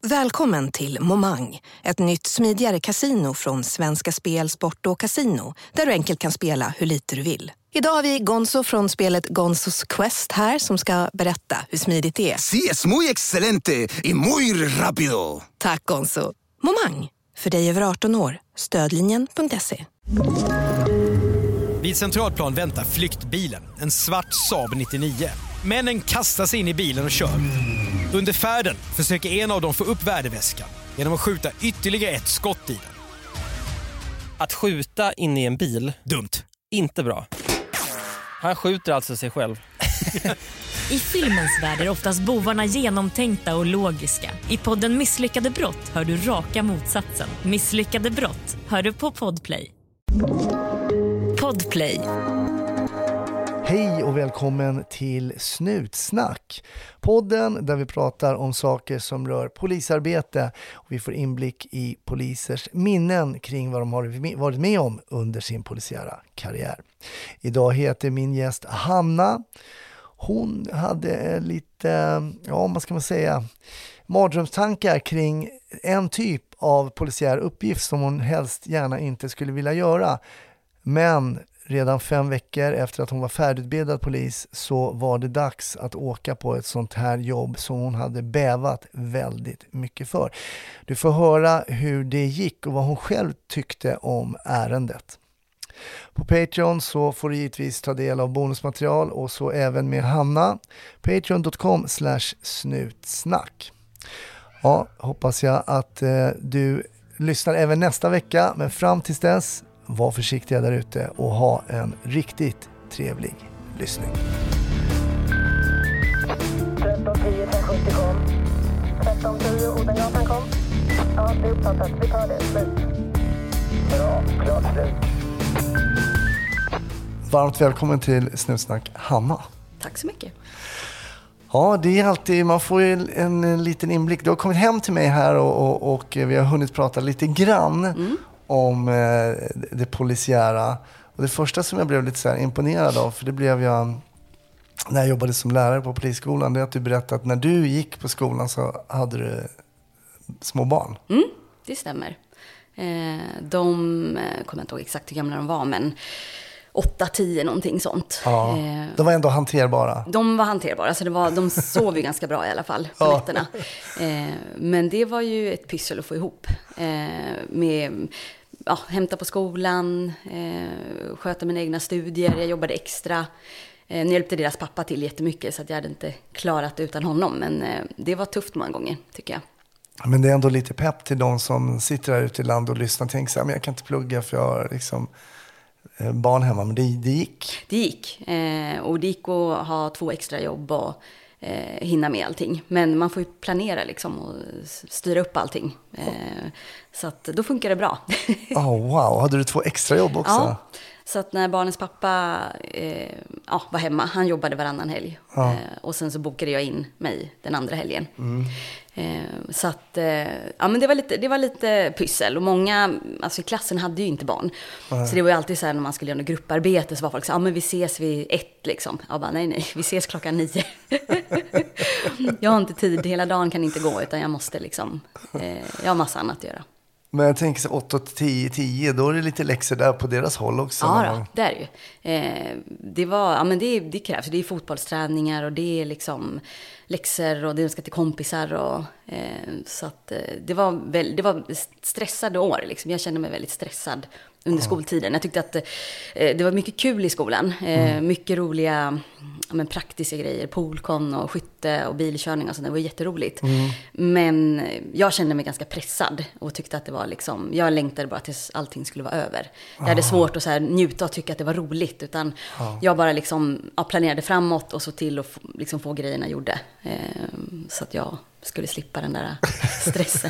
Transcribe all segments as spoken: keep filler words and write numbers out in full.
Välkommen till Momang, ett nytt smidigare kasino från Svenska Spel, Sport och Casino, där du enkelt kan spela hur lite du vill. Idag har vi Gonzo från spelet Gonzos Quest här som ska berätta hur smidigt det är. Sí, es muy excelente y muy rápido. Tack Gonzo. Momang, för dig över arton år. Stödlinjen punkt se. Vid Centralplan väntar flyktbilen, en svart Saab nittionio. Männen kastar sig in i bilen och kör. Under färden försöker en av dem få upp värdeväskan genom att skjuta ytterligare ett skott i den. Att skjuta in i en bil, Dumt. inte bra. Han skjuter alltså sig själv. I filmens värld är oftast bovarna genomtänkta och logiska. I podden Misslyckade brott hör du raka motsatsen. Misslyckade brott hör du på Podplay. Podplay. Hej och välkommen till Snutsnack. Podden där vi pratar om saker som rör polisarbete och vi får inblick i polisers minnen kring vad de har varit med om under sin polisiära karriär. Idag heter min gäst Hanna. Hon hade lite, ja vad ska man säga, mardrömstankar kring en typ av polisiär uppgift som hon helst gärna inte skulle vilja göra. Men redan fem veckor efter att hon var färdigutbildad polis så var det dags att åka på ett sånt här jobb som hon hade bävat väldigt mycket för. Du får höra hur det gick och vad hon själv tyckte om ärendet. På Patreon så får du givetvis ta del av bonusmaterial och så även med Hanna. patreon dot com slash snutsnack. Ja, hoppas jag att eh, du lyssnar även nästa vecka, men fram tills dess, var försiktiga där ute och ha en riktigt trevlig lyssning. tretton tio tre sjuttio kom. tretton tio Odengatan kom. Ja, det är uppfattat. Vi tar det. Slut. Bra, klart slut. Varmt välkommen till Snutsnack, Hanna. Tack så mycket. Ja, det är alltid, man får ju en, en liten inblick. Du har kommit hem till mig här och, och, och vi har hunnit prata lite grann mm. om eh, det polisiära. Och det första som jag blev lite så här imponerad av, för det blev jag när jag jobbade som lärare på polisskolan, det är att du berättade att när du gick på skolan så hade du små barn. Mm, det stämmer. Eh, de, kommer jag inte ihåg exakt hur gamla de var, men åtta tio någonting sånt. Ja, de var ändå hanterbara. De var hanterbara, så det var, de sov ju ganska bra i alla fall på ja. nätterna. Eh, men det var ju ett pyssel att få ihop. Eh, med ja, hämta på skolan, eh, sköta mina egna studier, jag jobbade extra. Eh, nu hjälpte deras pappa till jättemycket så att jag hade inte klarat utan honom. Men eh, det var tufft många gånger, tycker jag. Men det är ändå lite pepp till de som sitter där ute i land och lyssnar och tänker så här, men jag kan inte plugga för jag har liksom barn hemma, men det, det gick. Det gick. Eh, och det gick att ha två extra jobb och eh, hinna med allting. Men man får ju planera liksom och styra upp allting. Eh, så att då funkar det bra. Oh, wow, hade du två extra jobb också? Ja, så att när barnens pappa eh, ja, var hemma, han jobbade varannan helg. Ja. Eh, och sen så bokade jag in mig den andra helgen. Mm. Eh, så att, eh, ja men det var lite, det var lite pyssel. Och många, alltså i klassen hade ju inte barn. Nej. Så det var ju alltid så här när man skulle göra något grupparbete så var folk så ja men vi ses vid ett liksom. Jag bara nej nej, vi ses klockan nio. Jag har inte tid, hela dagen kan inte gå utan jag måste liksom, eh, jag har massa annat att göra. Men jag tänker så åtta till tio, tio, då är det lite läxor där på deras håll också. Ja, man... då, det är det ju. Eh, det, var, ja, men det, det krävs. Det är fotbollsträningar och det är liksom läxor och det ska till kompisar. Och, eh, så att, eh, det, var väl, det var stressade år. Liksom. Jag kände mig väldigt stressad under ja. skoltiden. Jag tyckte att eh, det var mycket kul i skolan. Eh, mm. Mycket roliga ja, men praktiska grejer. Poolkon och skytte och bilkörning och sånt. Det var jätteroligt. Mm. Men jag kände mig ganska pressad och tyckte att det var liksom, jag längtade bara tills allting skulle vara över. Jag hade Aha. svårt att så här njuta och tycka att det var roligt. Utan ja. jag bara liksom, ja, planerade framåt och så till att liksom få grejerna gjorda. Eh, så att jag skulle slippa den där stressen.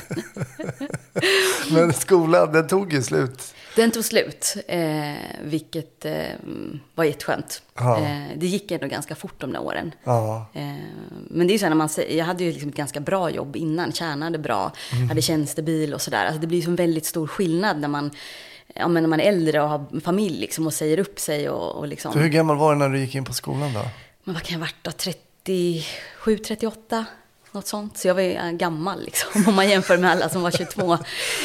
Men skolan, den tog ju slut. Den tog slut, eh, vilket eh, var jätteskönt. Ja. Eh, det gick ändå ganska fort de där åren. Ja. Eh, men det är ju så här när man säger, jag hade ju liksom ett ganska bra jobb innan, tjänade bra, mm. hade tjänstebil och sådär. Alltså det blir ju en väldigt stor skillnad när man, ja, men när man är äldre och har familj liksom, och säger upp sig. Och, och liksom. Så hur gammal var du när du gick in på skolan då? Men vad kan jag ha varit då? trettiosju, trettioåtta? något sånt. Så jag var ju gammal liksom, om man jämför med alla som var tjugotvå.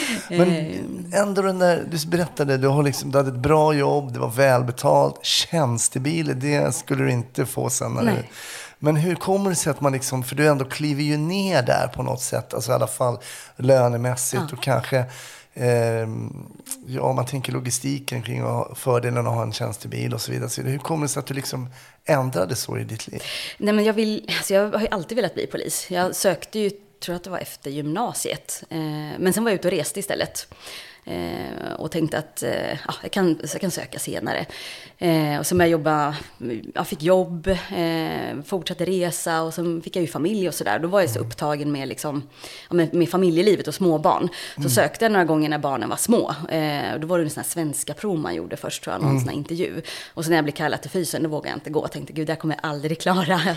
Men ändå den där, du berättade, du, har liksom, du hade ett bra jobb, det var välbetalt, tjänstebil, det skulle du inte få sen när Nej. du... Men hur kommer det sig att man liksom, för du ändå kliver ju ner där på något sätt, alltså i alla fall lönemässigt Ja. och kanske, eh, ja man tänker logistiken kring och fördelen att ha en tjänstebil och så vidare. Så hur kommer det sig att du liksom ändrade så i ditt liv? Nej, men jag vill, alltså jag har ju alltid velat bli polis. Jag sökte ju, tror att det var efter gymnasiet. Eh, men sen var jag ute och reste istället. Eh, och tänkte att eh, ja, jag, kan, jag kan söka senare. Eh, och så jag jobba, jag fick jobb, eh, fortsatte resa och så fick jag ju familj och sådär. Då var jag så upptagen med, liksom, ja, med, med familjelivet och småbarn. Så Mm. sökte jag några gånger när barnen var små. Eh, och då var det en sån här svenska prov man gjorde först, tror jag, någon Mm. sån här intervju. Och så när jag blev kallad till fysen, då vågade jag inte gå. Jag tänkte, gud, där kommer jag aldrig klara. eh,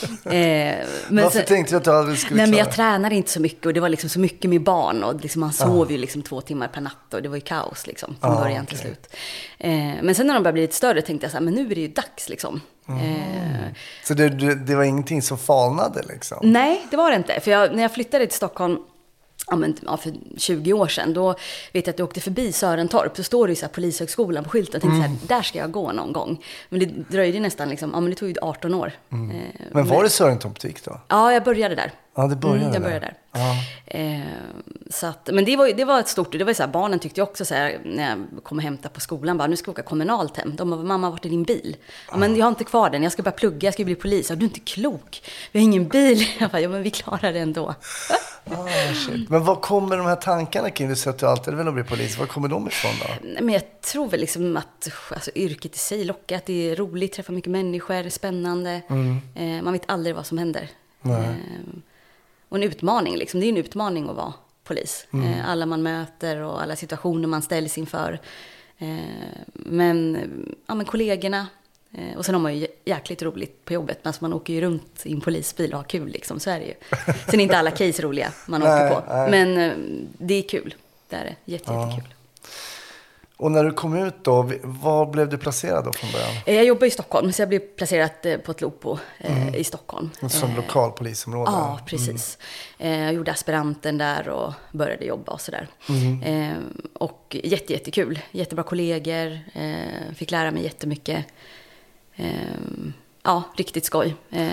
men Varför sen, tänkte du att du aldrig skulle Nej, men klara? jag tränade inte så mycket och det var liksom så mycket med barn och liksom man sov ju liksom två timmar per natt och det var ju kaos liksom från Ah, början till okej. slut. Eh, men sen när de började bli lite större tänkte jag så här, men nu är det ju dags liksom. Eh, Så det, det, det var ingenting som falnade liksom? nej, det var det inte. För jag, när jag flyttade till Stockholm, ja, men, ja, för tjugo år sedan, då vet jag att jag åkte förbi Sörentorp, så står det ju så här Polishögskolan på skylten. Jag tänkte Mm. så här, där ska jag gå någon gång. Men det dröjde nästan liksom, ja men det tog ju arton år. Mm. Eh, Men var det Sörentorp du gick då? Ja, jag började där. Ja, det började Mm, jag där. började där. Ja. Eh, så att, men det var, ju- det var ett stort, det var ju så här, barnen tyckte ju också så här, när jag kom och hämtade på skolan, bara, nu ska jag åka kommunalt hem. De bara, mamma, vart är din bil? Ja, men jag har inte kvar den, jag ska bara plugga, jag ska bli polis. Ja, du är inte klok, vi har ingen bil. Jag bara, ja men vi klarar det ändå. Ah, shit. Men vad kommer de här tankarna kring? Du säger att du alltid vill bli polis. Var kommer de ifrån då? Nej, men jag tror väl liksom att alltså, yrket i sig lockar, att det är roligt, träffa mycket människor, spännande. Eh, man vet aldrig vad som händer. Eh, och en utmaning, liksom. Det är en utmaning att vara polis. Eh, alla man möter och alla situationer man ställs inför. Eh, men, ja, men kollegorna. Eh, och sen har man ju jäkligt roligt på jobbet. Alltså man åker ju runt i en polisbil och har kul, liksom. Så är det ju. Sen är inte alla case roliga man åker Nej, på. nej. Men eh, det är kul. Det är det. Jätte, Ja. jättekul. Och när du kom ut då, var blev du placerad då från början? Eh, Jag jobbar i Stockholm, så jag blev placerad eh, på ett Lopo eh, i Stockholm. Som Eh, lokalpolisområde? Ja, precis. Eh, Jag gjorde aspiranten där och började jobba och sådär. Eh, och jätte, jättekul. Jättebra kollegor. Eh, fick lära mig jättemycket. Eh, ja, riktigt skoj. Eh,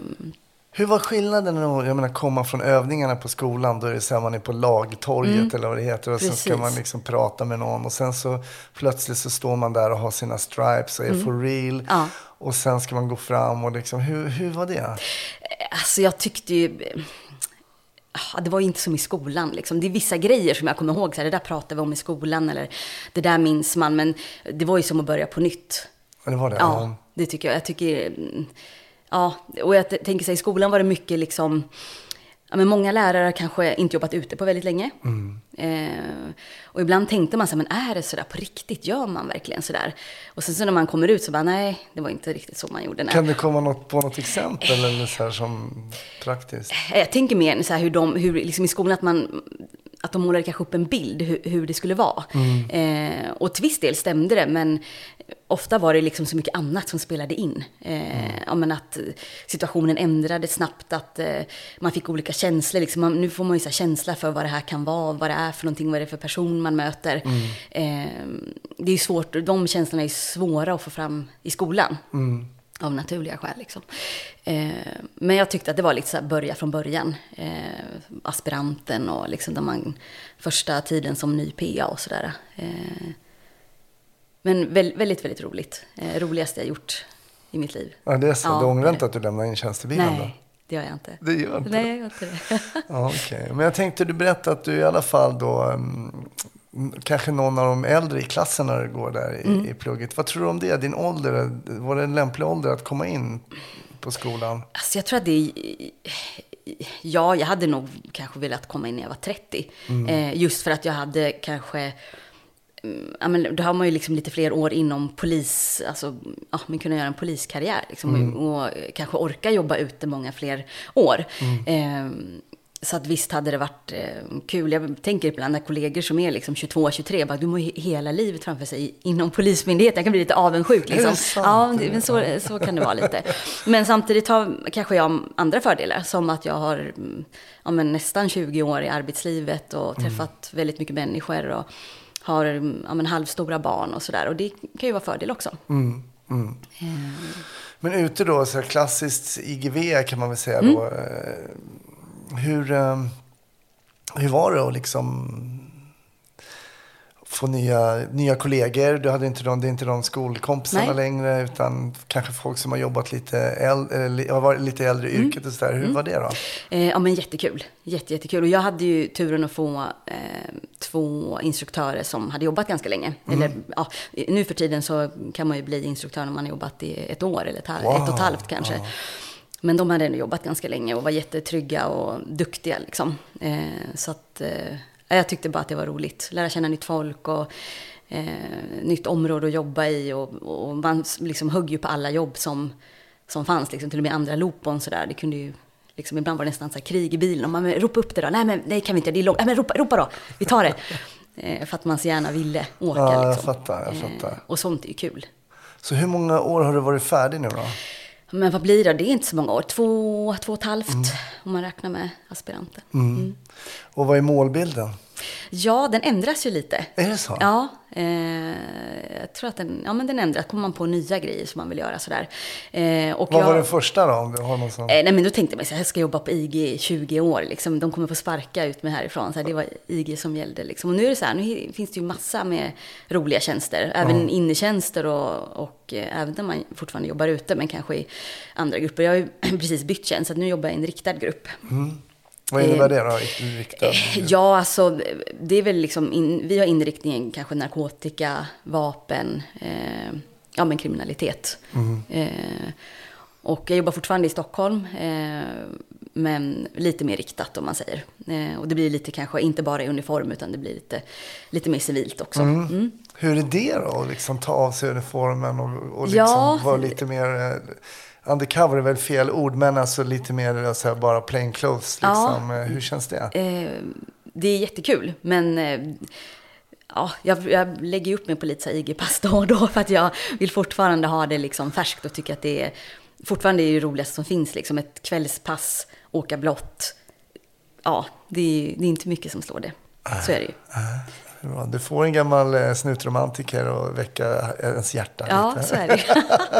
Hur var skillnaden att, jag menar, komma från övningarna på skolan? Då är det så här, man är på lagtorget eller vad det heter. Och så ska Precis. man liksom prata med någon. Och sen så plötsligt så står man där och har sina stripes och är for real. Ja. Och sen ska man gå fram och liksom, hur, hur var det? Alltså jag tyckte ju... Ja, det var ju inte som i skolan. Liksom. Det är vissa grejer som jag kommer ihåg. Så här, det där pratade vi om i skolan. Eller det där minns man. Men det var ju som att börja på nytt. Ja, det var det. Ja, det tycker jag. Jag tycker... Ja, och jag t- tänker sig i skolan var det mycket liksom... Ja, men många lärare har kanske inte jobbat ute på väldigt länge. Eh, och ibland tänkte man så här, men är det sådär på riktigt? Gör man verkligen sådär? Och sen så när man kommer ut så bara, nej, det var inte riktigt så man gjorde. Nej. Kan du komma något, på något exempel eller så här som praktiskt? Jag tänker mer så här hur de, hur liksom i skolan att man... Att de målade kanske upp en bild hur, hur det skulle vara. Eh, och till viss del stämde det, men ofta var det liksom så mycket annat som spelade in. Eh, ja, men att situationen ändrades snabbt, att eh, man fick olika känslor. Liksom. Man, nu får man ju så här känsla för vad det här kan vara, vad det är för någonting, vad det är för person man möter. Eh, det är ju svårt, de känslorna är svåra att få fram i skolan. Av naturliga skäl liksom. Eh, men jag tyckte att det var lite så här börja från början. Eh, aspiranten och liksom där man, första tiden som ny P A och sådär. Eh, men vä- väldigt, väldigt roligt. Eh, roligaste jag gjort i mitt liv. Ja, det är så. Ja, du ångrar det- inte att du lämnade in tjänstebilen då? Nej, det gör jag inte. Det gör inte. Nej, jag gör inte det. Ja, okej. Men jag tänkte, du berättade att du i alla fall då, um, kanske någon av de äldre i klassen när du går där i, Mm. i plugget. Vad tror du om det? Din ålder, var det en lämplig ålder att komma in på skolan? Alltså jag tror att det är... Ja, jag hade nog kanske velat komma in när jag var trettio. Eh, just för att jag hade kanske... mm, Ja, men då har man ju liksom lite fler år inom polis, alltså ja, man kunde göra en poliskarriär liksom, och kanske orka jobba ute många fler år. Eh, Så att visst hade det varit eh, kul. Jag tänker ibland när kollegor som är liksom tjugotvå tjugotre, bara, du må ju hela livet framför sig inom polismyndigheten. Jag kan bli lite avundsjuk. Liksom. Ja, det, men så, så kan det vara lite. Men samtidigt har kanske jag andra fördelar. Som att jag har ja, men nästan tjugo år i arbetslivet och träffat mm. väldigt mycket människor. Och har ja, men halvstora barn och sådär. Och det kan ju vara fördel också. Mm. Mm. Mm. Men ute då, så här klassiskt I G V kan man väl säga mm. då. Hur, hur var det att liksom få nya, nya kollegor? Du hade inte de, det är inte de skolkompisarna Nej. längre, utan kanske folk som har jobbat lite äldre, har varit lite äldre i mm. yrket och så där. Hur mm. var det då? Eh, ja men jättekul, Jätte, jättekul. Och jag hade ju turen att få eh, två instruktörer som hade jobbat ganska länge. Mm. Eller ja, nu för tiden så kan man ju bli instruktör när man har jobbat i ett år eller ett, wow. ett och ett halvt kanske. Ja. Men de hade ändå jobbat ganska länge och var jättetrygga och duktiga liksom. Eh, så att eh, jag tyckte bara att det var roligt. Lära känna nytt folk och eh, nytt område att jobba i. Och, och man liksom högg ju på alla jobb som, som fanns. Liksom, till och med andra loopon sådär. Det kunde ju, liksom, ibland var det nästan så här krig i bilen. Och man ropa upp det då. Nej men nej, kan vi inte, det är långt. Nej men ropa, ropa då, vi tar det. Eh, för att man så gärna ville åka. Ja, jag liksom. fattar, jag fattar. Eh, och sånt är ju kul. Så hur många år har du varit färdig nu då? Men vad blir det? Det är inte så många år. Två, två och ett halvt mm. om man räknar med aspiranter. Mm. Mm. Och vad är målbilden? Ja, den ändras ju lite. Är det så? Ja, eh, jag tror att den, ja, men den ändras. Kommer man på nya grejer som man vill göra sådär. Eh, och vad jag, var den första då? Om du har någon sån? eh, nej, men då tänkte jag att jag ska jobba på I G i tjugo år. Liksom. De kommer få sparka ut mig härifrån. Så här, det var I G som gällde. Liksom. Och nu är det så här, nu finns det ju massa med roliga tjänster. Även mm. innetjänster och, och eh, även när man fortfarande jobbar ute, men kanske i andra grupper. Jag har ju precis bytt tjänst, så nu jobbar jag i en riktad grupp. Mm. Vad innebär det då? Riktad? Ja, alltså det är väl liksom, in, vi har inriktningen kanske narkotika, vapen, eh, ja men kriminalitet. Mm. Eh, och jag jobbar fortfarande i Stockholm, eh, men lite mer riktat om man säger. Eh, och det blir lite kanske inte bara i uniform, utan det blir lite, lite mer civilt också. Mm. Mm. Hur är det då? Liksom ta av sig uniformen och, och liksom ja. vara lite mer... Eh, undercover är väl fel ord, men alltså lite mer så här, bara plain clothes. Liksom. Ja, hur känns det? Eh, det är jättekul, men eh, ja, jag, jag lägger upp mig på lite så här I G-pass då och då för att jag vill fortfarande ha det liksom färskt och tycker att det är fortfarande är det roligaste som finns. Liksom. Ett kvällspass, åka blått. Ja, det är, det är inte mycket som slår det. Så är det ju. Ja, du får en gammal snutromantiker och väcka ens hjärta. Ja, lite. Så är det.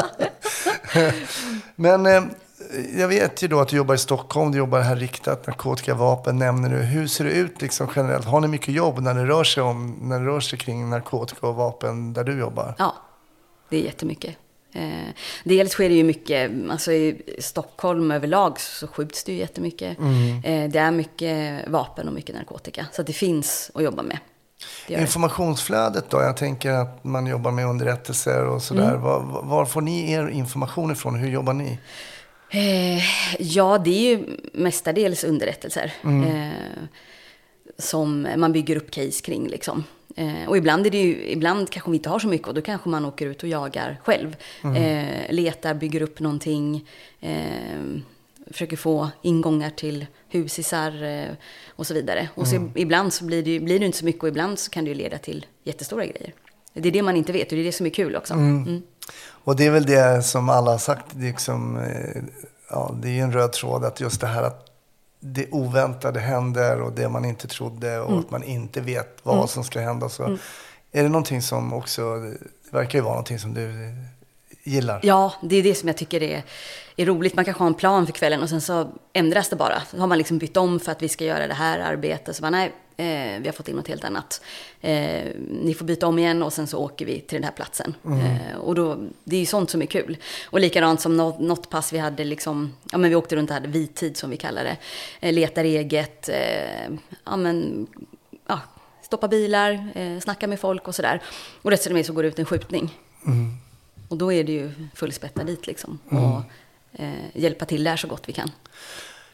Men eh, jag vet ju då att du jobbar i Stockholm, du jobbar här riktat, narkotika, vapen nämner du. Hur ser det ut liksom generellt? Har ni mycket jobb när det rör sig om, när det rör sig kring narkotika och vapen där du jobbar? Ja, det är jättemycket. Eh, dels sker det ju mycket, alltså i Stockholm överlag så skjuts det ju jättemycket. Mm. Eh, det är mycket vapen och mycket narkotika, så att det finns att jobba med. Informationsflödet då? Jag tänker att man jobbar med underrättelser och sådär. Mm. Var, var får ni er information ifrån? Hur jobbar ni? Eh, ja, det är ju mestadels underrättelser. Mm. Eh, som man bygger upp case kring liksom. Eh, och ibland är det ju, ibland kanske vi inte har så mycket och då kanske man åker ut och jagar själv. Mm. Eh, letar, bygger upp någonting. Eh, försöker få ingångar till husisar eh, och så vidare. Och så mm. ibland så blir det, blir det inte så mycket och ibland så kan det ju leda till jättestora grejer. Det är det man inte vet och det är det som är kul också. Mm. Mm. Och det är väl det som alla har sagt, det är, liksom, eh, ja, det är en röd tråd att just det här att det oväntade händer och det man inte trodde och mm. att man inte vet vad mm. som ska hända. Så mm. är det någonting som också, det verkar ju vara någonting som du gillar. Ja, det är det som jag tycker är, är roligt. Man kanske har en plan för kvällen och sen så ändras det bara. Så har man liksom bytt om för att vi ska göra det här arbetet. Så bara, nej, eh, vi har fått in något helt annat. Eh, ni får byta om igen och sen så åker vi till den här platsen. Mm. Eh, och då, det är ju sånt som är kul. Och likadant som något, något pass vi hade liksom, ja men vi åkte runt och hade vittid som vi kallar det. Eh, letar eget, eh, ja men, ja, stoppa bilar, eh, snacka med folk och sådär. Och resten av det så går det ut en skjutning. Mm. Och då är det ju fullspätta dit liksom. Mm. Och eh, hjälpa till där så gott vi kan.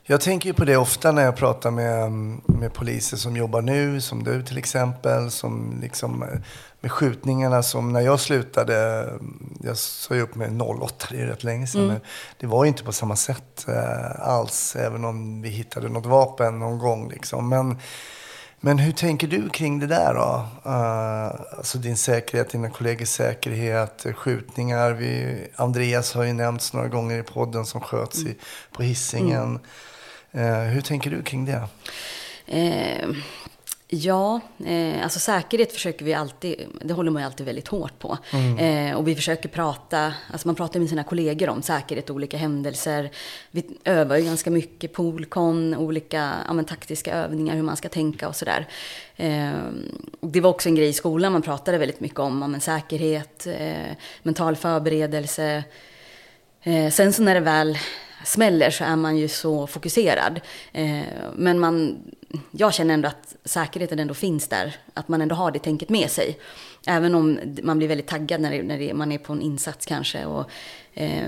Jag tänker ju på det ofta när jag pratar med, med poliser som jobbar nu, som du till exempel, som liksom med skjutningarna som när jag slutade, jag sa ju upp med noll åtta, det är rätt länge sedan, mm. men det var ju inte på samma sätt eh, alls, även om vi hittade något vapen någon gång liksom. Men, men hur tänker du kring det där då? Uh, alltså din säkerhet, dina kollegors säkerhet, skjutningar. Vi, Andreas har ju nämnts några gånger i podden som sköts i, på Hisingen. Mm. Uh, hur tänker du kring det? Eh, ja, eh, alltså säkerhet försöker vi alltid, det håller man ju alltid väldigt hårt på. Mm. Eh, och vi försöker prata, alltså man pratar med sina kollegor om säkerhet och olika händelser. Vi övar ju ganska mycket poolkon, olika ja, men, taktiska övningar, hur man ska tänka och sådär. Eh, det var också en grej i skolan man pratade väldigt mycket om, ja, men, säkerhet, eh, mental förberedelse. Eh, sen så när det väl smäller så är man ju så fokuserad. Eh, men man, jag känner ändå att säkerheten ändå finns där. Att man ändå har det tänket med sig. Även om man blir väldigt taggad när, det, när det, man är på en insats kanske. Och, eh,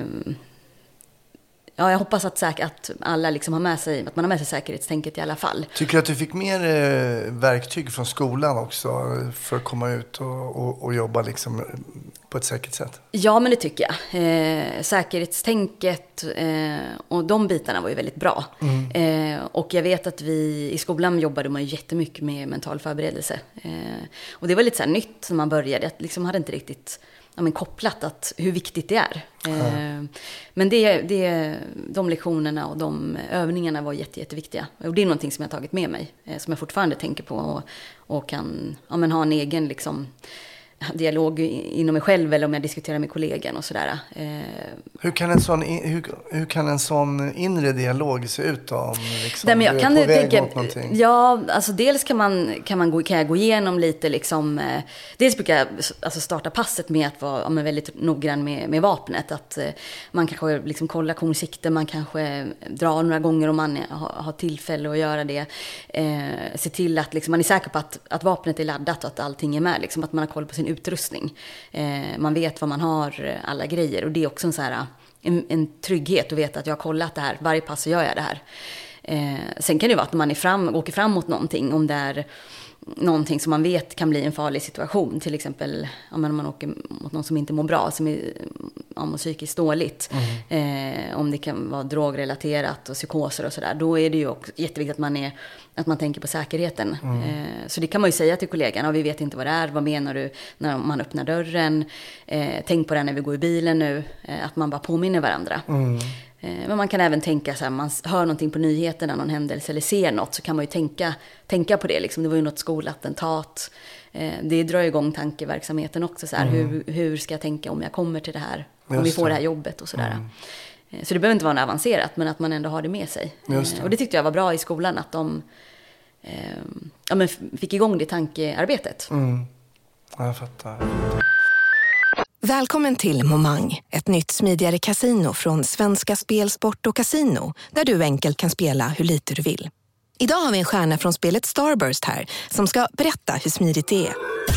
ja, jag hoppas att, säk- att alla liksom har med sig, att man har med sig säkerhetstänket i alla fall. Tycker du att du fick mer eh, verktyg från skolan också för att komma ut och, och, och jobba liksom på ett säkert sätt? Ja, men det tycker jag. Eh, säkerhetstänket eh, och de bitarna var ju väldigt bra. Mm. Eh, och jag vet att vi i skolan jobbade man ju jättemycket med mental förberedelse. Eh, och det var lite så här nytt när man började. Jag liksom hade inte riktigt ja, men kopplat att hur viktigt det är. Mm. Eh, men det, det, de lektionerna och de övningarna var jätte, jätteviktiga. Och det är någonting som jag har tagit med mig. Eh, som jag fortfarande tänker på. Och, och kan ja, men ha en egen liksom, dialog inom mig själv eller om jag diskuterar med kollegan och sådär. Eh, hur, kan en sån, hur, hur kan en sån inre dialog se ut då? Om liksom, Nej, men jag du är kan på väg tänka, mot någonting? Ja, alltså dels kan, man, kan, man gå, kan jag gå igenom lite liksom, eh, dels brukar jag alltså starta passet med att vara ja, men väldigt noggrann med, med vapnet. Att eh, man kanske liksom kollar konsikten, man kanske drar några gånger om man har, har tillfälle att göra det. Eh, se till att liksom, man är säker på att, att vapnet är laddat och att allting är med. Liksom, att man har koll på sin utrustning. Eh, man vet vad man har, alla grejer. Och det är också en, så här, en, en trygghet att veta att jag har kollat det här. Varje pass så gör jag det här. Eh, sen kan det vara att man är fram, åker fram mot någonting. Om det är någonting som man vet kan bli en farlig situation. Till exempel om man åker mot någon som inte mår bra. Som är ja, mår psykiskt dåligt. Mm. Eh, om det kan vara drogrelaterat och psykoser och sådär. Då är det ju också jätteviktigt att man, är, att man tänker på säkerheten. Mm. Eh, så det kan man ju säga till kollegan. Ja, vi vet inte vad det är. Vad menar du när man öppnar dörren? Eh, tänk på det när vi går i bilen nu. Eh, att man bara påminner varandra. Mm. Men man kan även tänka så här, man hör någonting på nyheterna, någon händelse eller ser något, så kan man ju tänka, tänka på det. Liksom. Det var ju något skolattentat. Det drar igång tankeverksamheten också. Så här, mm. hur, hur ska jag tänka om jag kommer till det här? Om Just vi får det. det här jobbet och sådär. Mm. Så det behöver inte vara avancerat, men att man ändå har det med sig. Just det. Och det tyckte jag var bra i skolan, att de eh, ja, men fick igång det tankearbetet. Mm. Ja, jag fattar. Välkommen till Momang, ett nytt smidigare kasino från Svenska Spel, Sport och Casino, där du enkelt kan spela hur lite du vill. Idag har vi en stjärna från spelet Starburst här som ska berätta hur smidigt det är.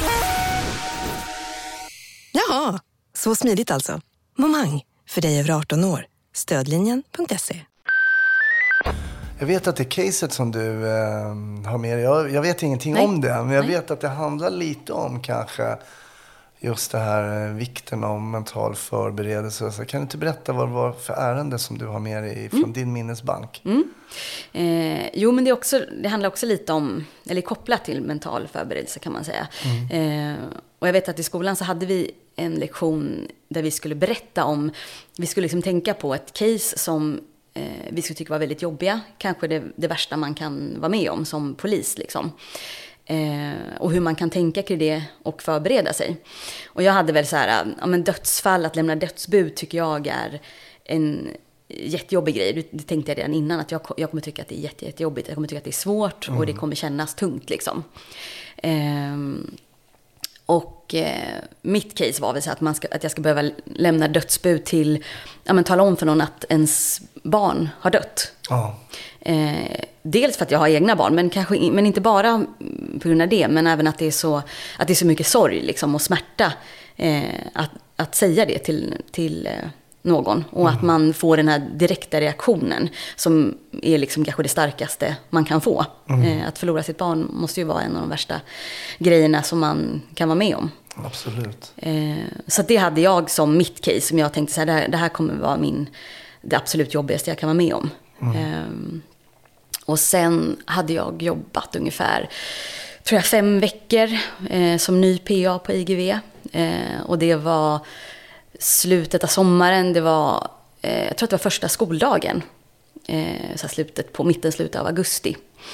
Jaha, så smidigt alltså. Momang, för dig över arton år. Stödlinjen punkt se. Jag vet att det caset som du eh, har med dig, jag, jag vet ingenting Nej. om det, men jag Nej. vet att det handlar lite om kanske just det här vikten om mental förberedelse. Så kan du inte berätta vad det var för ärende som du har med dig från mm. din minnesbank? Mm. Eh, jo, men det, är också, det handlar också lite om, eller kopplat till mental förberedelse kan man säga. Mm. Eh, och jag vet att i skolan så hade vi en lektion där vi skulle berätta om, vi skulle liksom tänka på ett case som eh, vi skulle tycka var väldigt jobbiga. Kanske det, det värsta man kan vara med om som polis liksom. Eh, och hur man kan tänka kring det och förbereda sig. Och jag hade väl så här, ja, men dödsfall, att lämna dödsbud tycker jag är en jättejobbig grej. Det, det tänkte jag redan innan, att jag, jag kommer tycka att det är jätte, jättejobbigt. Jag kommer tycka att det är svårt mm. och det kommer kännas tungt liksom. Eh, och eh, mitt case var väl så att, man ska, att jag ska behöva lämna dödsbud till, ja, men tala om för någon att ens barn har dött. Ja. Eh, dels för att jag har egna barn, men, kanske, men inte bara på grund av det, men även att det är så, att det är så mycket sorg liksom, och smärta eh, att, att säga det till, till eh, någon. Och att man får den här direkta reaktionen som är liksom kanske det starkaste man kan få. Mm. Eh, att förlora sitt barn måste ju vara en av de värsta grejerna som man kan vara med om. Absolut. Eh, så det hade jag som mitt case som jag tänkte så här, det här, det här kommer vara min, det absolut jobbigaste jag kan vara med om. Mm. Eh, och sen hade jag jobbat ungefär tror jag fem veckor eh, som ny P A på I G V. Eh, och det var slutet av sommaren, det var, eh, jag tror att det var första skoldagen. Eh, så slutet på mitten, slutet av augusti.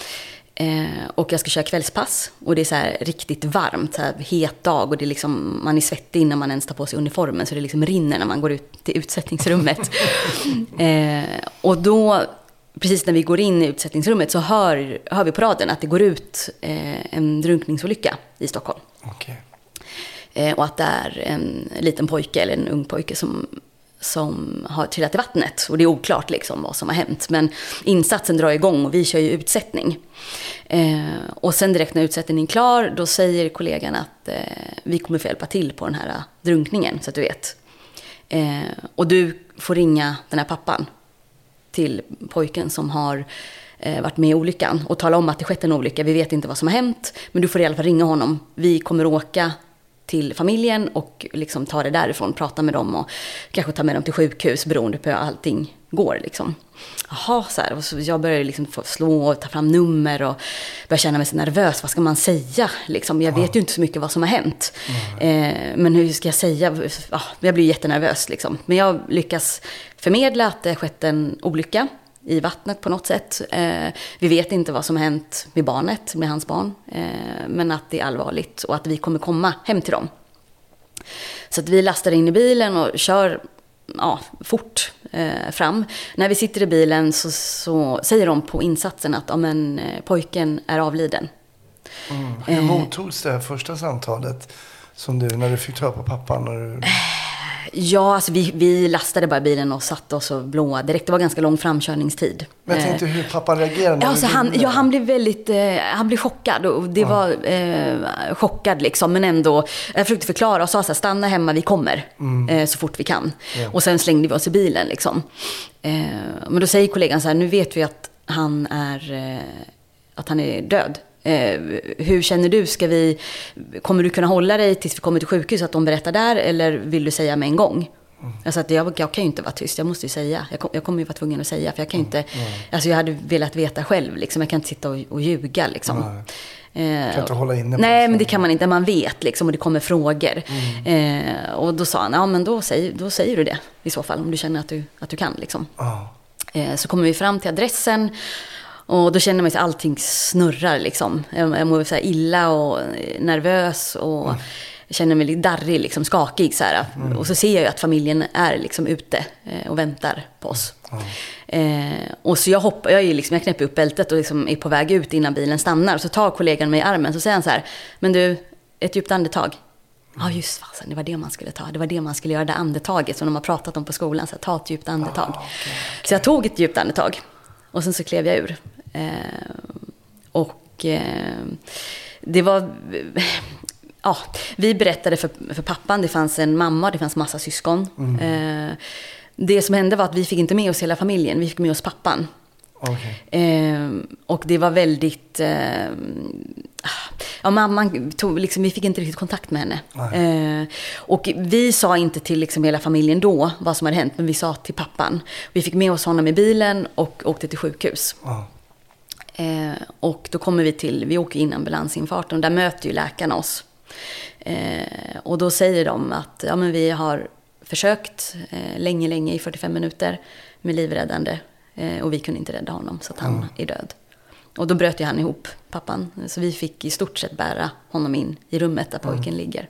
Eh, och jag ska köra kvällspass. Och det är så här riktigt varmt, så här het dag. Och det är liksom, man är svettig innan man ens tar på sig uniformen. Så det liksom rinner när man går ut till utsättningsrummet. eh, och då, precis när vi går in i utsättningsrummet så hör, hör vi på raden att det går ut eh, en drunkningsolycka i Stockholm. Okay. Eh, och att det är en liten pojke eller en ung pojke som, som har trillat i vattnet. Och det är oklart liksom vad som har hänt. Men insatsen drar igång och vi kör ju utsättning. Eh, och sen direkt när utsättningen är klar, då säger kollegan att eh, vi kommer få hjälpa till på den här drunkningen, så att du vet. Eh, och du får ringa den här pappan till pojken som har eh, varit med i olyckan och tala om att det skett en olycka. Vi vet inte vad som har hänt, men du får i alla fall ringa honom. Vi kommer åka till familjen och liksom ta det därifrån, prata med dem och kanske ta med dem till sjukhus beroende på hur allting går liksom. Jaha, så här, och så jag började liksom få slå och ta fram nummer och började känna mig så nervös. Vad ska man säga liksom? Jag vet ju inte så mycket vad som har hänt. Mm. Eh, men hur ska jag säga? Ah, jag blir jättenervös liksom. Men jag lyckas förmedla att det har skett en olycka i vattnet på något sätt. Eh, vi vet inte vad som har hänt med barnet, med hans barn. Eh, men att det är allvarligt och att vi kommer komma hem till dem. Så att vi lastar in i bilen och kör ja, fort eh, fram. När vi sitter i bilen så, så säger de på insatsen att ja, men, eh, pojken är avliden. Mm. Hur mottogs det här första samtalet som du, när du fick ta på pappan? När du... Ja, alltså vi, vi lastade bara bilen och satte oss och blåa direkt. Det var ganska lång framkörningstid. Men jag tänkte hur pappan reagerade. Alltså han, ja, han blev väldigt eh, han blev chockad. Och det ja. var eh, chockad liksom. Men ändå, jag försökte förklara och sa så här, stanna hemma, vi kommer mm. eh, så fort vi kan. Ja. Och sen slängde vi oss i bilen liksom. Eh, men då säger kollegan så här, nu vet vi att han är, eh, att han är död. Eh, hur känner du? Ska vi, kommer du kunna hålla dig tills vi kommer till sjukhus att de berättar där, eller vill du säga med en gång? Mm. Alltså att jag, jag kan ju inte vara tyst, jag måste ju säga. Jag, kom, jag kommer ju vara tvungen att säga, för jag kan ju inte, mm. alltså jag hade velat veta själv liksom. Jag kan inte sitta och, och ljuga liksom. Mm. Eh, kan inte hålla inne. Nej, men det kan man inte, man vet liksom, och det kommer frågor. Mm. Eh, och då sa han, ja men då säger, då säger du det i så fall, om du känner att du, att du kan liksom. Mm. Eh, så kommer vi fram till adressen. Och då känner man sig att allting snurrar liksom. Jag mår så här illa och nervös och mm. känner mig lite darrig, liksom, skakig så här. Mm. Och så ser jag ju att familjen är liksom ute och väntar på oss. Mm. Eh, och så jag hoppar, jag, är liksom, jag knäpper upp bältet och liksom är på väg ut innan bilen stannar. Och så tar kollegan mig i armen, så säger han så här, men du, ett djupt andetag. Ja, mm. ah, just fasen, det var det man skulle ta. Det var det man skulle göra, det andetaget som de har pratat om på skolan. Så här, ta ett djupt andetag. Ah, okay, okay. Så jag tog ett djupt andetag. Och sen så klev jag ur. Eh, och eh, det var... Ja, vi berättade för, för pappan. Det fanns en mamma, det fanns massa syskon. Mm. Eh, det som hände var att vi fick inte med oss hela familjen. Vi fick med oss pappan. Okay. Eh, och det var väldigt... Eh, ja, mamman tog, liksom, vi fick inte riktigt kontakt med henne. Eh, och vi sa inte till liksom, hela familjen då vad som hade hänt, men vi sa till pappan. Vi fick med oss honom i bilen och åkte till sjukhus. Oh. Eh, och då kommer vi till, vi åker in ambulansinfarten och där möter ju läkarna oss. Eh, och då säger de att ja, men vi har försökt eh, länge, länge i fyrtiofem minuter med livräddande. Eh, och vi kunde inte rädda honom, så att han mm. är död. Och då bröt ju han ihop, pappan. Så vi fick i stort sett bära honom in i rummet där pojken mm. ligger.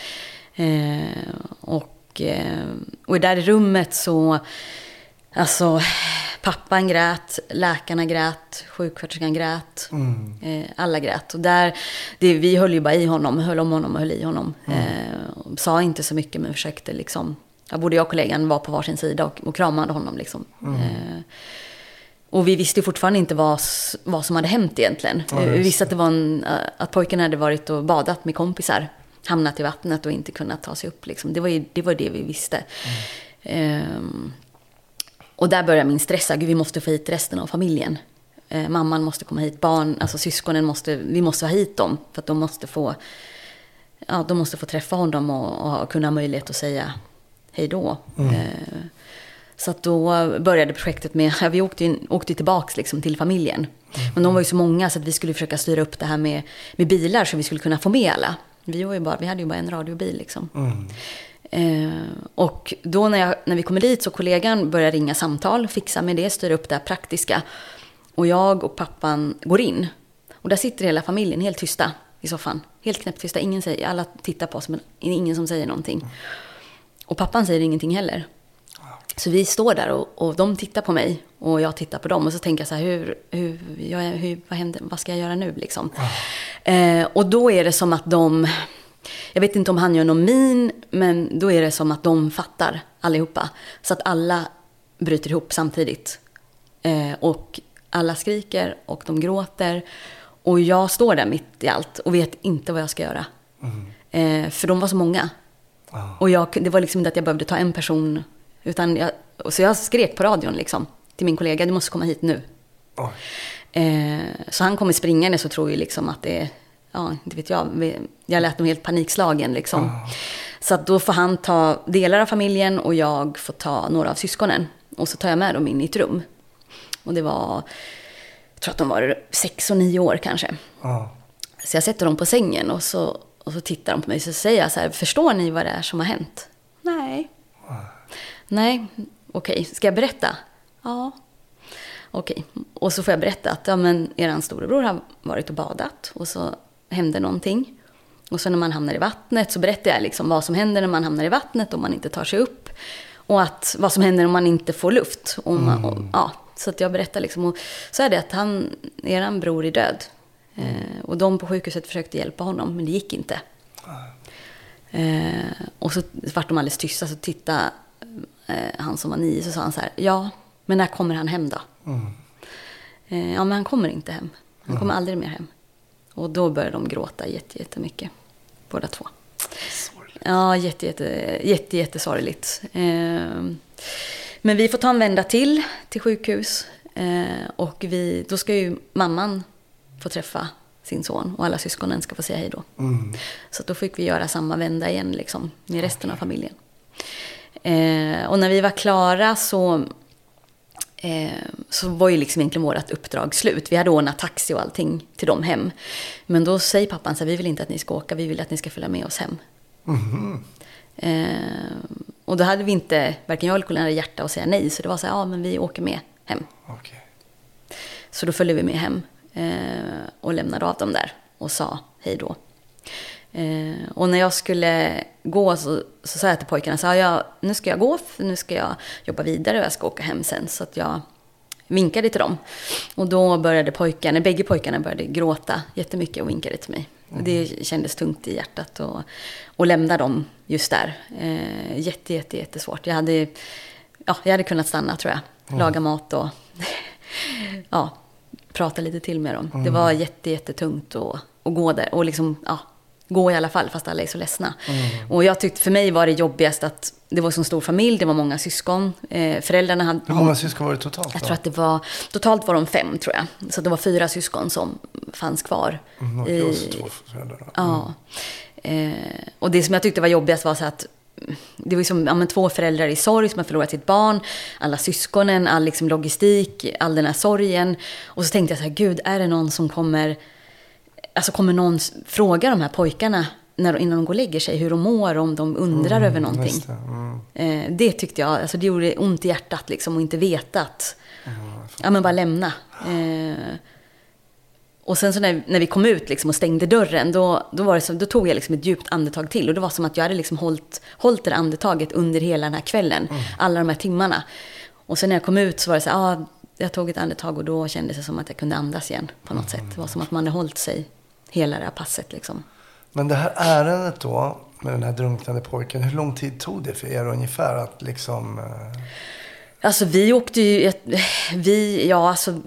Eh, och, eh, och där i rummet så... Alltså, pappan grät, läkarna grät, sjuksköterskan grät. Mm. Eh, alla grät. Och där, det, vi höll ju bara i honom, höll om honom och höll i honom. Mm. Eh, sa inte så mycket, men försökte liksom... Ja, både jag och kollegan var på varsin sida och, och kramade honom liksom. Mm. Eh, och vi visste fortfarande inte vad, vad som hade hänt egentligen. Ja, vi visste att, det var en, att pojken hade varit och badat med kompisar. Hamnat i vattnet och inte kunnat ta sig upp. Liksom. Det var ju, det var det vi visste. Mm. Ehm, och där börjar min stressa. Gud, vi måste få hit resten av familjen. Ehm, mamman måste komma hit. Barn, alltså syskonen måste, vi måste ha hit dem. För att de måste få, ja, de måste få träffa honom och, och kunna ha möjlighet att säga hej då. Mm. Ehm, så att då började projektet med, ja, vi åkte, in, åkte tillbaks liksom till familjen. Mm. Men de var ju så många så att vi skulle försöka styra upp det här med, med bilar så vi skulle kunna få med alla. Vi, var ju bara, vi hade ju bara en radiobil liksom. Mm. Eh, och då när, jag, när vi kommer dit så kollegan börjar ringa samtal, fixa med det, styra upp det här praktiska. Och jag och pappan går in. Och där sitter hela familjen helt tysta i soffan. Helt knäpptysta, ingen säger, alla tittar på oss men ingen som säger någonting. Och pappan säger ingenting heller. Så vi står där och, och de tittar på mig och jag tittar på dem. Och så tänker jag så här, hur, hur, jag, hur, vad, händer, vad ska jag göra nu liksom? Eh, och då är det som att de... Jag vet inte om han gör någon min, men då är det som att de fattar allihopa. Så att alla bryter ihop samtidigt. Eh, och alla skriker och de gråter. Och jag står där mitt i allt och vet inte vad jag ska göra. Mm. Eh, för de var så många. Oh. Och jag, det var liksom inte att jag behövde ta en person. Utan jag, så jag skrek på radion liksom, till min kollega, du måste komma hit nu. Oh. Eh, så han kommer springande så tror jag liksom att det är... Ja, inte vet jag. Jag lät dem helt panikslagen liksom. Oh. Så att då får han ta delar av familjen och jag får ta några av syskonen. Och så tar jag med dem in i ett rum. Och det var, jag tror att de var sex och nio år kanske. Oh. Så jag sätter dem på sängen och så, och så tittar de på mig och så säger jag så här, förstår ni vad det är som har hänt? Nej. Oh. Nej, okej. Okay. Ska jag berätta? Ja. Okej. Okay. Och så får jag berätta att ja, men eran storebror har varit och badat och så hände någonting. Och så när man hamnar i vattnet så berättar jag liksom vad som händer när man hamnar i vattnet om man inte tar sig upp. Och att, vad som händer om man inte får luft. Och man, och, ja, så att jag berättar liksom. Och så är det att han, eran bror är död. Mm. Eh, och de på sjukhuset försökte hjälpa honom, men det gick inte. Mm. Eh, och så vart de alldeles tysta, så tittade eh, han som var nio, så sa han så här, ja, men när kommer han hem då? Mm. Eh, ja, men han kommer inte hem. Han kommer mm. aldrig mer hem. Och då började de gråta jätte, jättemycket. Båda två. Sorgligt. Ja, jätte, jätte, jätte, jätte sorgligt. Eh, men vi får ta en vända till, till sjukhus. Eh, och vi, då ska ju mamman få träffa sin son. Och alla syskonen ska få säga hej då. Mm. Så då fick vi göra samma vända igen liksom, med resten okay. av familjen. Eh, och när vi var klara så... Eh, så var ju liksom egentligen vårt uppdrag slut. Vi hade ordnat taxi och allting till dem hem. Men då säger pappan så här, vi vill inte att ni ska åka, vi vill att ni ska följa med oss hem. Mm-hmm. eh, och då hade vi inte, varken jag eller kollegan hade hjärta att säga nej. Så det var så här, ja men vi åker med hem. Okay. Så då följde vi med hem eh, och lämnade av dem där och sa hej då. Eh, och när jag skulle gå så, så sa jag till pojkarna så jag, nu ska jag gå, för nu ska jag jobba vidare och jag ska åka hem sen. Så att jag vinkade till dem. Och då började pojkarna, bägge pojkarna började gråta jättemycket och vinkade till mig. Mm. Och det kändes tungt i hjärtat och, och lämna dem just där. Eh, jätte, jätte, jättesvårt. Jag hade, ja, jag hade kunnat stanna tror jag. Mm. Laga mat och ja, prata lite till med dem. Mm. Det var jätte, jättetungt att, att gå där och liksom, ja, gå i alla fall fast alla är så ledsna. Mm. Och jag tyckte för mig var det jobbigast att det var en så stor familj, det var många syskon. Eh, föräldrarna hade... Hur många syskon var det totalt? Jag tror att det var, totalt var de fem tror jag. Så det var fyra syskon som fanns kvar. Mm, och i, två föräldrar. Mm. Ja. Eh, och det som jag tyckte var jobbigast var så att det var som ja, men två föräldrar i sorg som har förlorat sitt barn. Alla syskonen, all liksom logistik, all den här sorgen. Och så tänkte jag så här, gud, är det någon som kommer... Alltså kommer någon fråga de här pojkarna när, innan de går och lägger sig hur de mår, om de undrar mm, över någonting. Det. Mm. Eh, det tyckte jag, alltså det gjorde ont i hjärtat liksom, och inte veta att, mm, ja men bara lämna. Eh, och sen så när, när vi kom ut liksom och stängde dörren, då, då, var det så, då tog jag liksom ett djupt andetag till. Och det var som att jag hade liksom hållit, hållit det andetaget under hela den här kvällen, mm. alla de här timmarna. Och sen när jag kom ut så var det så här, ah, jag tog ett andetag och då kändes det som att jag kunde andas igen på något mm. sätt. Det var som att man hade hållit sig hela det här passet liksom. Men det här ärendet då med den här drunknande pojken, hur lång tid tog det för er ungefär att liksom... Eh... Alltså vi åkte ju, vi, ja alltså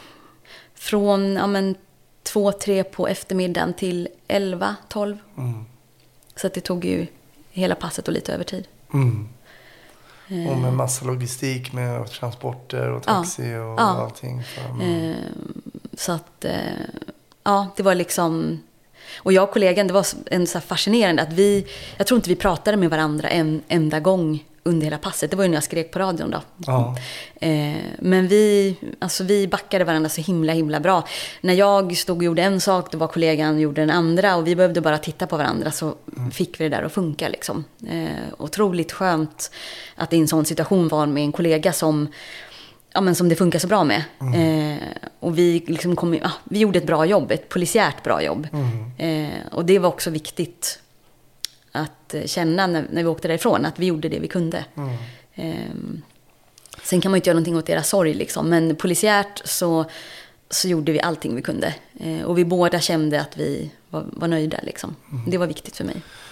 från ja, men, två, tre på eftermiddagen till elva, tolv. Mm. Så att det tog ju hela passet och lite över tid. Mm. Och med massa logistik med transporter och taxi ja, och ja. allting. För, eh, så att, eh, ja, det var liksom... Och jag och kollegan, det var en så här fascinerande att vi... Jag tror inte vi pratade med varandra en enda gång under hela passet. Det var ju när jag skrek på radion då. Ja. Eh, men vi, alltså vi backade varandra så himla, himla bra. När jag stod och gjorde en sak, då var kollegan och gjorde den andra. Och vi behövde bara titta på varandra så mm. fick vi det där att funka. Liksom. Eh, otroligt skönt att i en sån situation var med en kollega som, ja, men som det funkar så bra med. Mm. Eh, och vi, liksom kom, ja, vi gjorde ett bra jobb, ett polisiärt bra jobb. Mm. Eh, och det var också viktigt att känna när, när vi åkte därifrån att vi gjorde det vi kunde. Mm. Eh, sen kan man ju inte göra någonting åt deras sorg liksom, men polisiärt så, så gjorde vi allting vi kunde. Eh, och vi båda kände att vi var, var nöjda liksom. Mm. Det var viktigt för mig.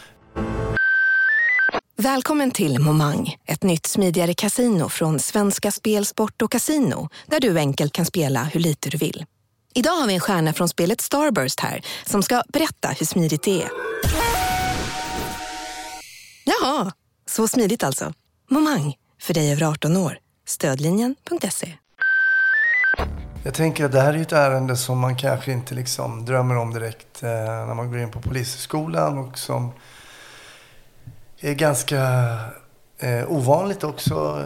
Välkommen till Momang, ett nytt smidigare kasino från Svenska Spel, Sport och Casino, där du enkelt kan spela hur lite du vill. Idag har vi en stjärna från spelet Starburst här som ska berätta hur smidigt det är. Jaha, så smidigt alltså. Momang, för dig över arton år. Stödlinjen punkt se. Jag tänker att det här är ett ärende som man kanske inte liksom drömmer om direkt eh, när man går in på polisskolan och som är ganska eh, ovanligt också.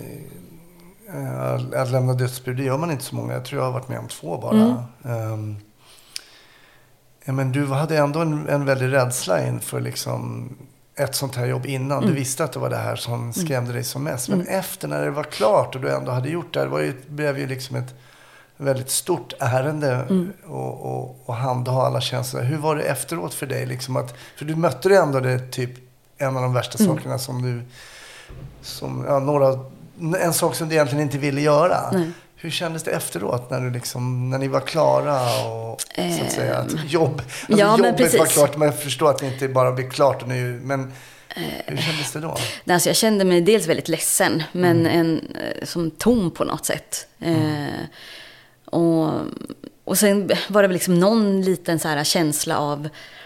Eh, att lämna dödsbud, det gör man inte så många. Jag tror jag har varit med om två bara. Mm. Um, ja, men du hade ändå en, en väldig rädsla inför liksom ett sånt här jobb innan. Mm. Du visste att det var det här som skrämde dig som mest. Men mm. efter när det var klart och du ändå hade gjort det, det var ju, blev ju liksom ett väldigt stort ärende mm. och, och, och handha alla känslor. Hur var det efteråt för dig? Liksom att, för du mötte det ändå det typ en av de värsta mm. sakerna som du som, ja, några, en sak som du egentligen inte ville göra. Nej. Hur kändes det efteråt när du liksom, när ni var klara och eh, så att säga att jobb, alltså ja, jobbet var klart, men jag förstår att det inte bara blir klart nu, men hur kändes det då? Alltså jag kände mig dels väldigt ledsen, men mm. en, som tom på något sätt. Mm. Eh, och, och sen var det väl liksom någon liten så här känsla av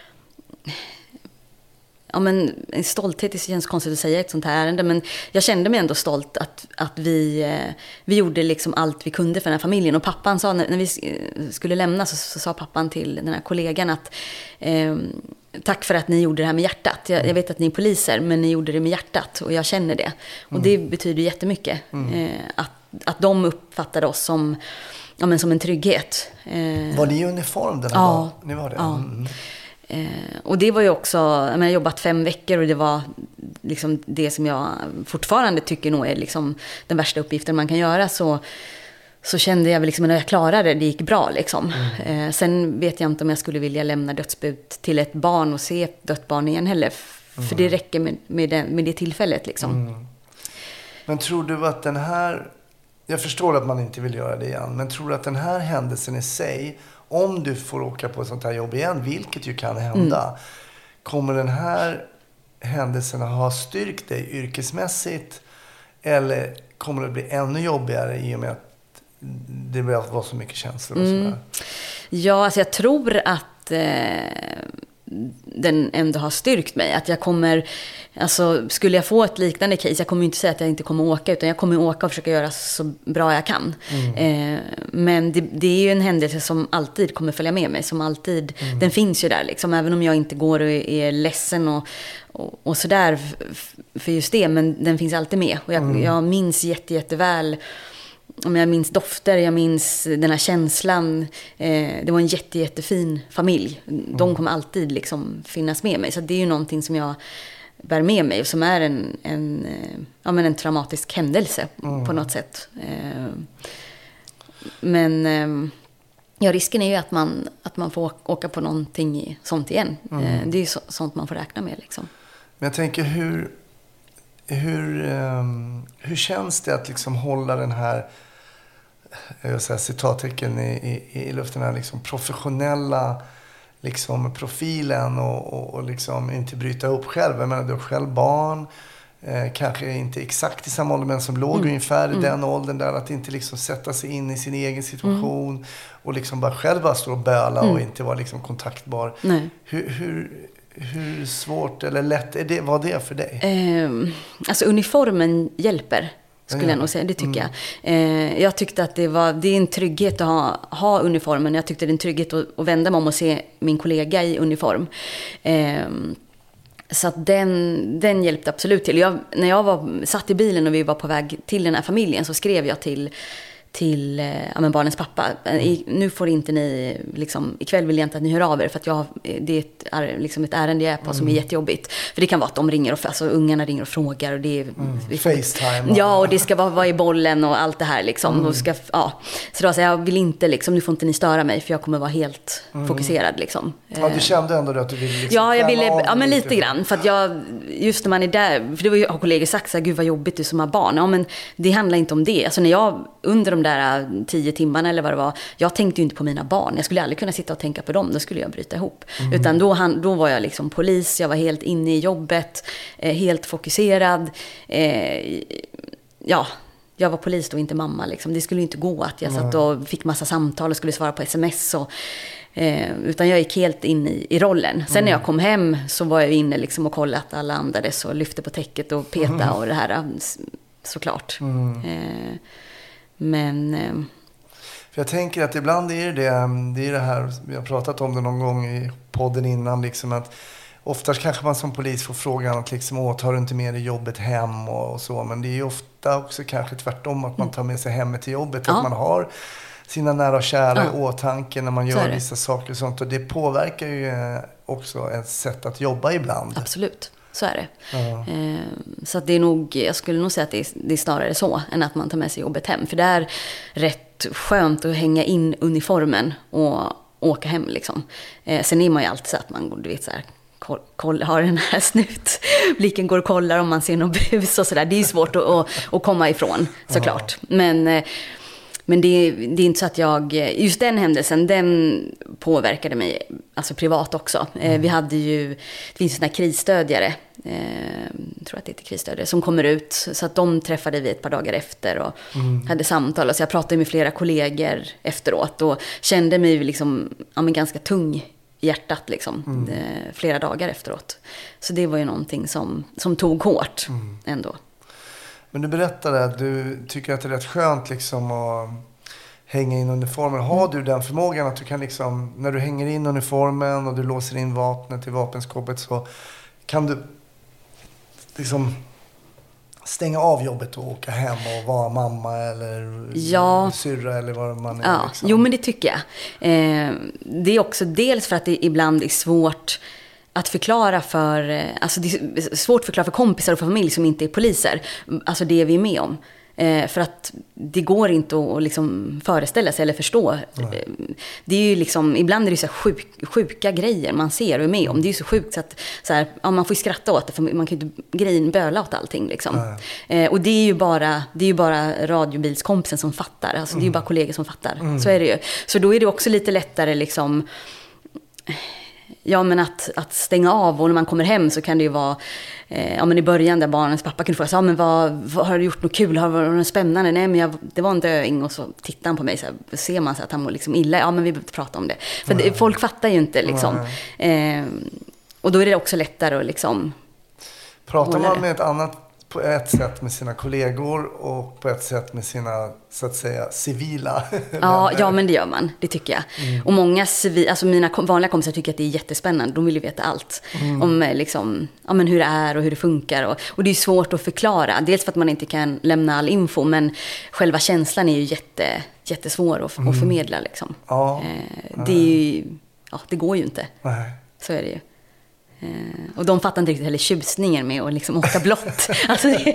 ja, men en stolthet, det känns konstigt att säga ett sånt här ärende, men jag kände mig ändå stolt att, att vi, vi gjorde liksom allt vi kunde för den här familjen. Och pappan sa, när, när vi skulle lämna så, så sa pappan till den här kollegan att eh, tack för att ni gjorde det här med hjärtat. Jag, jag vet att ni är poliser, men ni gjorde det med hjärtat och jag känner det. Och mm. det betyder jättemycket. Mm. Eh, att, att de uppfattade oss som, ja, men som en trygghet. Eh, var ni i uniform den här ja, dagen? Ni var det? Ja. Mm. Eh, och det var ju också, jag har jobbat fem veckor och det var liksom det som jag fortfarande tycker nog är liksom den värsta uppgiften man kan göra, så, så kände jag väl liksom när jag klarade det, det gick bra liksom. Mm. Eh, sen vet jag inte om jag skulle vilja lämna dödsbud till ett barn och se ett dött barn igen heller, för mm. det räcker med, med, det, med det tillfället liksom. Mm. Men tror du att den här, jag förstår att man inte vill göra det igen, men tror du att den här händelsen i sig, om du får åka på ett sånt här jobb igen, vilket ju kan hända, mm. kommer den här händelsen att ha styrkt dig yrkesmässigt, eller kommer det bli ännu jobbigare i och med att det var så mycket känslor och mm. sådär? Ja, alltså jag tror att eh, den ändå har styrkt mig. Att jag kommer, alltså skulle jag få ett liknande case, jag kommer inte säga att jag inte kommer åka, utan jag kommer åka och försöka göra så bra jag kan. Mm. Eh, men det, det är ju en händelse som alltid kommer följa med mig, som alltid, mm. den finns ju där liksom, även om jag inte går och är ledsen och, och, och sådär för just det, men den finns alltid med. Och jag, mm. jag minns jätte, jätteväl, om jag minns dofter, jag minns den här känslan. Eh, det var en jätte, jättefin familj. De mm. kommer alltid liksom finnas med mig. Så det är ju någonting som jag bär med mig och som är en, en, ja, men en traumatisk händelse mm. på något sätt. Eh, men eh, ja, risken är ju att man, att man får åka på någonting sånt igen. Mm. Eh, det är ju så, sånt man får räkna med liksom. Men jag tänker hur... Hur, um, hur känns det att liksom hålla den här, jag vill säga citattecken i, i, i luften, här liksom professionella liksom profilen och, och, och liksom inte bryta upp själv? Jag menar, du har själv barn, eh, kanske inte exakt i samma ålder, men som låg mm. ungefär i mm. den åldern där, att inte liksom sätta sig in i sin egen situation mm. och liksom bara själv bara stå och böla mm. och inte vara liksom kontaktbar. Nej. Hur, hur, hur svårt eller lätt är det, var det för dig? Eh, alltså uniformen hjälper, skulle jag nog säga. Det tycker mm. jag. Eh, jag tyckte att det var det är en trygghet att ha, ha uniformen. Jag tyckte det är en trygghet att, att vända mig om och se min kollega i uniform. Eh, så att den, den hjälpte absolut till. Jag, när jag var, satt i bilen och vi var på väg till den här familjen så skrev jag till till ja, men barnens pappa. I, nu får inte ni, liksom, ikväll vill jag inte att ni hör av er för att jag, det är ett, är, liksom ett ärende jag är på mm. som är jättejobbigt. För det kan vara att de ringer och, alltså ungarna ringer och frågar och det är mm. FaceTime. Ja, och det ska vara, vara i bollen och allt det här liksom. Mm. Och ska, ja. Så då sa jag, jag vill inte liksom, nu får inte ni störa mig för jag kommer vara helt mm. fokuserad liksom. Ja, du kände ändå att du ville liksom ja, jag ville, ja men lite grann för att jag, just när man är där, för det var ju, har kollegor sagt så här, gud vad jobbigt du som har barn. Ja, men det handlar inte om det. Alltså när jag, under de där tio timmarna eller vad det var, jag tänkte ju inte på mina barn. Jag skulle aldrig kunna sitta och tänka på dem, då skulle jag bryta ihop. Mm. Utan då, han, då var jag liksom polis, jag var helt inne i jobbet, eh, helt fokuserad. Eh, ja, jag var polis då, inte mamma liksom. Det skulle inte gå att jag satt och fick massa samtal och skulle svara på sms och Eh, utan jag gick helt in i, i rollen. Sen mm. när jag kom hem så var jag inne liksom och kollade att alla andades och lyfte på täcket och peta mm. och det här, såklart. Mm. Eh, men... Eh, För jag tänker att ibland är det det är det här, vi har pratat om det någon gång i podden innan, liksom att oftast kanske man som polis får frågan att liksom, åh, tar du inte med dig jobbet hem och, och så, men det är ju ofta också kanske tvärtom att man tar med sig hemmet till jobbet, ja. Att man har sina nära och kära ja. i åtanke när man gör vissa saker och sånt, och det påverkar ju också ett sätt att jobba ibland. Absolut, så är det. Ja. Eh, så att det är nog, jag skulle nog säga att det är, det är snarare så än att man tar med sig jobbet hem, för det är rätt skönt att hänga in uniformen och åka hem liksom. Eh, sen är man ju alltid så att man, du vet så här, koll, koll, har den här snutblicken, går och kollar om man ser någon bus och sådär. Det är ju svårt att, att, att komma ifrån, såklart. Ja. Men eh, Men det, det är inte så att jag, just den händelsen, den påverkade mig alltså privat också. Mm. Eh, vi hade ju, det finns såna här krisstödjare, eh, jag tror att det heter krisstödjare, som kommer ut. Så att de träffade vi ett par dagar efter och mm. hade samtal. Så jag pratade med flera kollegor efteråt och kände mig liksom, ja, men ganska tung i hjärtat liksom, mm. eh, flera dagar efteråt. Så det var ju någonting som, som tog hårt mm. ändå. Men du berättade att du tycker att det är rätt skönt liksom att hänga in uniformen. Har du den förmågan att du kan liksom, när du hänger in uniformen och du låser in vapnet i vapenskåpet, så kan du liksom stänga av jobbet och åka hem och vara mamma eller ja. syrra eller vad man är? Ja. Liksom. Jo, men det tycker jag. Eh, det är också dels för att det ibland är svårt att förklara för, alltså det är svårt att förklara för kompisar och för familj som inte är poliser, alltså det vi är med om. Eh, för att det går inte att, att liksom föreställa sig eller förstå. Nej. Det är ju liksom, ibland är det så här sjuk, sjuka grejer man ser och är med om. Det är ju så sjukt så att så här, ja, man får ju skratta åt det, för man kan ju inte grejen böla åt allting liksom. Eh, och det är ju bara, det är ju bara radiobilskompisen som fattar. Alltså mm. det är ju bara kollegor som fattar. Mm. Så är det ju. Så då är det också lite lättare liksom. Ja, men att, att stänga av, och när man kommer hem så kan det ju vara, eh, ja men i början där barnens pappa kunde fråga, ja men vad, vad har du gjort något kul, har du något spännande? Nej, men jag, det var en döing, och så tittar han på mig så här, ser man så att han mår liksom illa, ja men vi behöver inte prata om det. För det, folk fattar ju inte liksom. Eh, och då är det också lättare att liksom pratar man med ett annat på ett sätt med sina kollegor och på ett sätt med sina, så att säga, civila ja, ja, men det gör man, det tycker jag. Mm. Och många civila, alltså mina vanliga kompisar tycker att det är jättespännande. De vill ju veta allt mm. om liksom, ja, men hur det är och hur det funkar. Och, och det är svårt att förklara. Dels för att man inte kan lämna all info, men själva känslan är ju jätte, jättesvår att, mm. att förmedla. Liksom. Ja. Eh, det, är ju, ja, det går ju inte. Nej. Så är det ju. Och de fattar inte riktigt heller tjusningen med att liksom åka blått. Alltså det...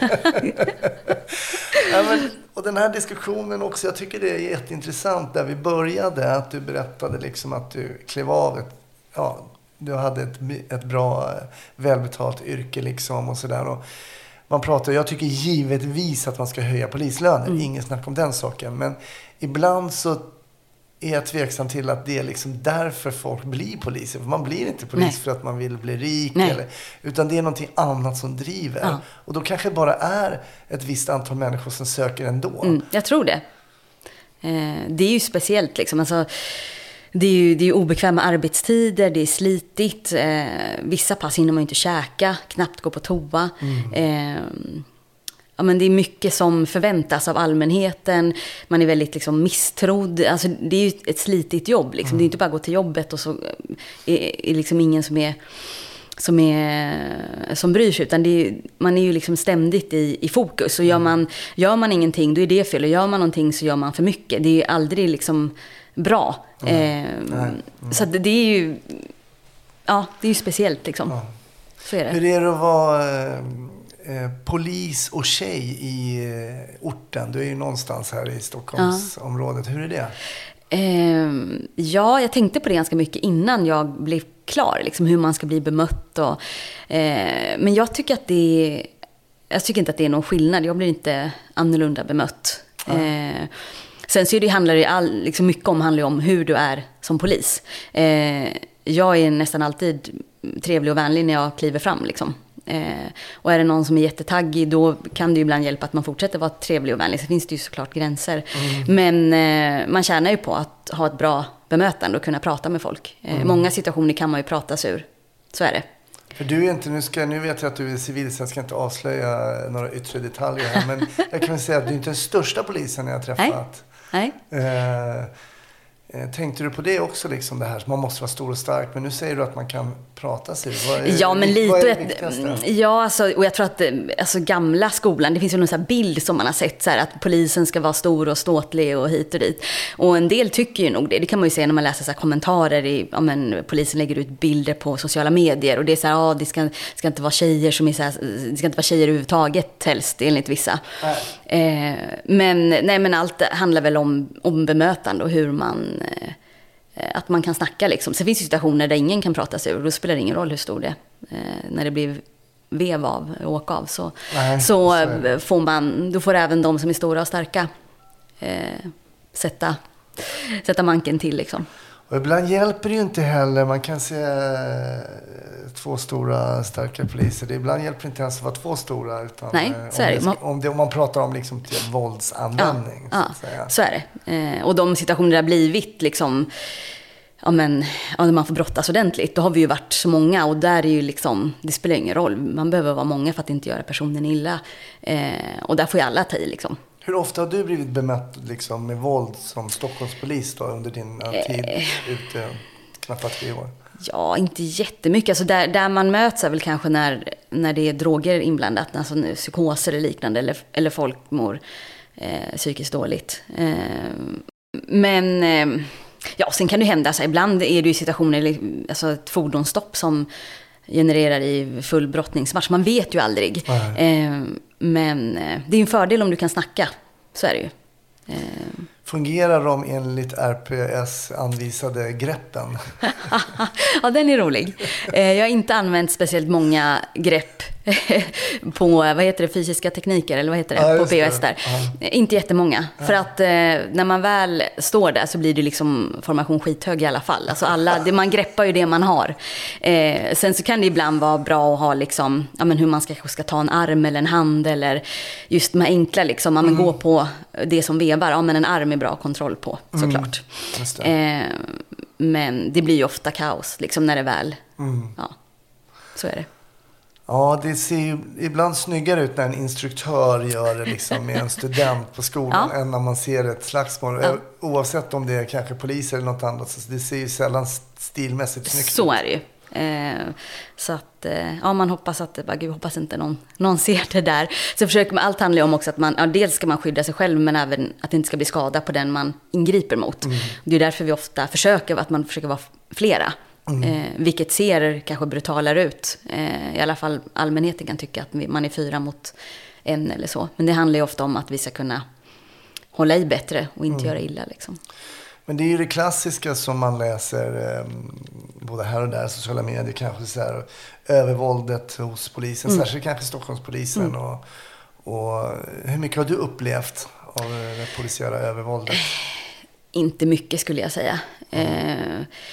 ja, men, och den här diskussionen också, jag tycker det är jätteintressant där vi började, att du berättade liksom att du klev av ett, ja, du hade ett, ett bra, välbetalt yrke liksom och sådär. Och man pratar, jag tycker givetvis att man ska höja polislönen, mm. ingen snack om den saken, men ibland så är jag tveksam till att det är liksom därför folk blir poliser. För man blir inte polis Nej. för att man vill bli rik. Eller, utan det är någonting annat som driver. Ja. Och då kanske det bara är ett visst antal människor som söker ändå. Mm, jag tror det. Eh, det är ju speciellt liksom. Alltså, Det är ju det är obekväma arbetstider, det är slitigt. Eh, vissa pass hinner man ju inte käka, knappt gå på toa. Mm. Eh, ja, men det är mycket som förväntas av allmänheten. Man är väldigt liksom, misstrodd. Alltså, det är ju ett slitigt jobb. Liksom. Mm. Det är inte bara att gå till jobbet och så är, är liksom ingen som är... som, är, som bryr sig, utan det är, man är ju liksom ständigt i, i fokus. Och gör man, gör man ingenting, då är det fel. Och gör man någonting så gör man för mycket. Det är aldrig liksom bra. Mm. Eh, mm. Så det, det är ju ja, det är ju speciellt liksom. Ja. Så är det. Hur är det att vara eh, polis och tjej i eh, orten? Du är ju någonstans här i Stockholmsområdet. Ja. Hur är det? Eh, ja, jag tänkte på det ganska mycket innan jag blev klar, liksom hur man ska bli bemött och, eh, men jag tycker att det är, jag tycker inte att det är någon skillnad. Jag blir inte annorlunda bemött. Mm. Eh, sen så är det, handlar det all, liksom mycket om, handlar om hur du är som polis. Eh, jag är nästan alltid trevlig och vänlig när jag kliver fram liksom. Eh, och är det någon som är jättetaggig, då kan det ju ibland hjälpa att man fortsätter vara trevlig och vänlig. Så finns det ju såklart gränser. Mm. Men eh, man tjänar ju på att ha ett bra bemötande och kunna prata med folk. Eh, mm. Många situationer kan man ju prata sig ur. Så är det. För du är inte, nu, ska, nu vet jag att du är civil, så jag ska inte avslöja några yttre detaljer här. Men jag kan väl säga att du är inte den största polisen jag har träffat. Nej. Nej. Eh, Tänkte du på det också, liksom det här, man måste vara stor och stark, men nu säger du att man kan prata sig. Vad är, ja, men lite, vad är det viktigaste? Ja, alltså, och jag tror att alltså, gamla skolan, det finns ju någon sån här bild som man har sett, så här, att polisen ska vara stor och ståtlig och hit och dit. Och en del tycker ju nog det. Det kan man ju se när man läser så här kommentarer i, ja, men, polisen lägger ut bilder på sociala medier och det är så här, ja, det ska, ska inte vara tjejer som är så här, det ska inte vara tjejer överhuvudtaget helst, enligt vissa. Eh, men, nej, men allt handlar väl om, om bemötande och hur man att man kan snacka liksom. Sen finns det situationer där ingen kan prata sig ur, och då spelar det ingen roll hur stor det är. Eh, när det blir vev av, åka av, så, Nej, så, så får man, då får även de som är stora och starka eh, sätta, sätta manken till liksom. Och ibland hjälper det ju inte heller. Man kan se två stora starka poliser. Det ibland hjälper det inte ens att vara två stora. Utan Nej, så är det. Om, det, om, det, om man pratar om liksom till våldsanvändning. Ja, så, ja, så är det. Eh, och de situationer där har blivit liksom, ja, men, om man får brottas ordentligt, då har vi ju varit så många. Och där är ju liksom, det spelar ingen roll. Man behöver vara många för att inte göra personen illa. Eh, och där får ju alla ta i liksom. Hur ofta har du blivit bemött liksom, med våld som Stockholmspolis då, under din eh, tid ute, knappt tre år? Ja, inte jättemycket. Alltså där, där man möts är väl kanske när, när det är droger inblandat, alltså psykoser eller liknande, eller, eller folk mår eh, psykiskt dåligt. Eh, men eh, ja, sen kan det hända, så ibland är det ju situationer, alltså ett fordonsstopp som genererar i full brottningsmatch. Man vet ju aldrig. Eh, men eh, det är en fördel om du kan snacka. Så är det ju. Eh. Fungerar de enligt R P S anvisade greppen? Ja, den är rolig. Eh, jag har inte använt speciellt många grepp på, vad heter det, fysiska tekniker, eller vad heter det, ja, på P O S där. Ja. Inte jättemånga. Ja. För att eh, när man väl står där så blir det liksom formation skithög i alla fall. Alltså alla, det, man greppar ju det man har. Eh, sen så kan det ibland vara bra att ha liksom, ja, men hur man ska, ska ta en arm eller en hand, eller just de här enkla liksom, ja, men mm. gå på det som vevar. Ja, men en arm är bra kontroll på, såklart. Mm. Just det. Eh, men det blir ju ofta kaos liksom när det väl, mm. ja, så är det. Ja, det ser ju ibland snyggare ut när en instruktör gör det liksom med en student på skolan, ja, än när man ser ett slagsmål. Ja. Oavsett om det är kanske poliser eller något annat, så det ser ju sällan stilmässigt snyggt ut. Så är det ju. Eh, så att, eh, ja, man hoppas att, bara, gud, hoppas inte någon, någon ser det där. Så försöker man, allt handlar om också att man, ja, dels ska man skydda sig själv, men även att det inte ska bli skada på den man ingriper mot. Mm. Det är därför vi ofta försöker, att man försöker vara flera. Mm. Eh, vilket ser kanske brutalare ut. Eh, I alla fall allmänheten kan tycka att man är fyra mot en eller så. Men det handlar ju ofta om att vi ska kunna hålla i bättre och inte mm. göra illa liksom. Men det är ju det klassiska som man läser eh, både här och där, sociala medier kanske, så här, övervåldet hos polisen, mm. särskilt kanske Stockholmspolisen. Mm. Och, och hur mycket har du upplevt av det polisiära övervåldet? Inte mycket, skulle jag säga. Mm. Eh,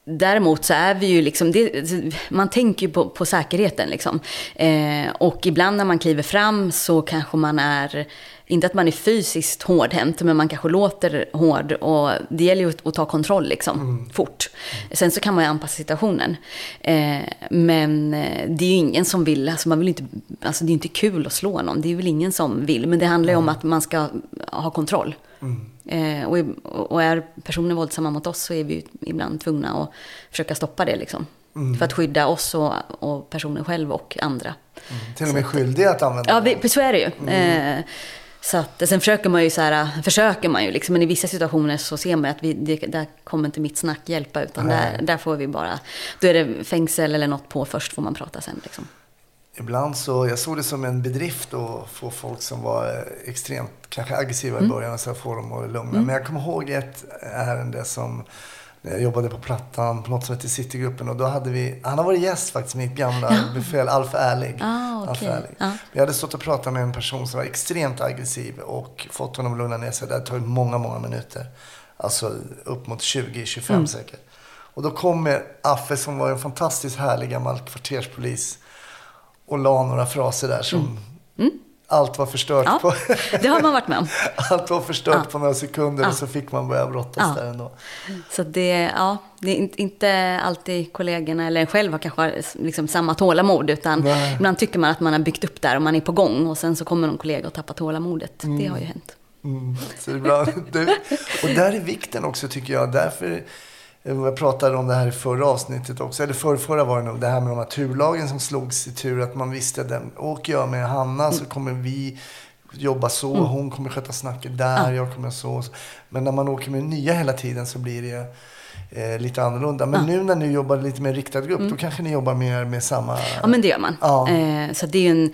Däremot så är vi ju liksom, det, man tänker ju på, på säkerheten liksom. Eh, och ibland när man kliver fram så kanske man är, inte att man är fysiskt hårdhänt, men man kanske låter hård, och det gäller ju att, att ta kontroll liksom, mm. fort. Sen så kan man ju anpassa situationen. Eh, men det är ju ingen som vill, alltså man vill inte, alltså det är inte kul att slå någon, det är väl ingen som vill, men det handlar ju mm. om att man ska ha kontroll. Mm. Eh, och, och är personer våldsamma mot oss så är vi ju ibland tvungna att försöka stoppa det liksom. Mm. För att skydda oss och, och personen själv och andra. Mm. Till och med skyldiga att använda ja, det. Ja, så är det ju. Mm. Eh, så att, sen försöker man ju så här, försöker man ju liksom, men i vissa situationer så ser man att vi, det, där kommer inte mitt snack hjälpa, utan där, där får vi bara, då är det fängsel eller något på först, får man prata sen liksom. Ibland så, jag såg det som en bedrift att få folk som var extremt kanske aggressiva mm. i början och så få dem att lugna. Mm. Men jag kommer ihåg ett ärende som jag jobbade på Plattan på något som heter Citygruppen, och då hade vi, han har varit gäst faktiskt, mitt gamla ja. befäl Alf Ärlig. Ah, okay. Alf Ärlig. Ah. Vi hade stått och pratat med en person som var extremt aggressiv och fått honom att lugna ner sig. Det tog många, många minuter. Alltså upp mot tjugo till tjugofem mm. säkert. Och då kommer Affe, som var en fantastiskt härlig gammal kvarterspolis, och la några fraser där som mm. Mm. allt var förstört ja, på. Det har man varit med om. Allt var förstört ja. på några sekunder ja. och så fick man börja brottas ja. där ändå. Så det, ja, det är inte alltid kollegorna eller en själv har kanske liksom samma tålamod, utan Nej. ibland tycker man att man har byggt upp där och man är på gång, och sen så kommer någon kollega och tappar tålamodet. Mm. Det har ju hänt. Mm. Så det är bra. Och där är vikten också, tycker jag. Därför jag pratade om det här i förra avsnittet också. Eller förra, förra var det nog det här med de här turlagen som slogs i tur. Att man visste att den, åker jag med Hanna så kommer vi jobba så. Mm. Hon kommer sköta snacket där, ja. jag kommer så. Men när man åker med nya hela tiden så blir det eh, lite annorlunda. Men ja. nu när ni jobbar lite med en riktad grupp, mm. då kanske ni jobbar mer med samma... Ja, men det gör man. Ja. Eh, så det är ju en...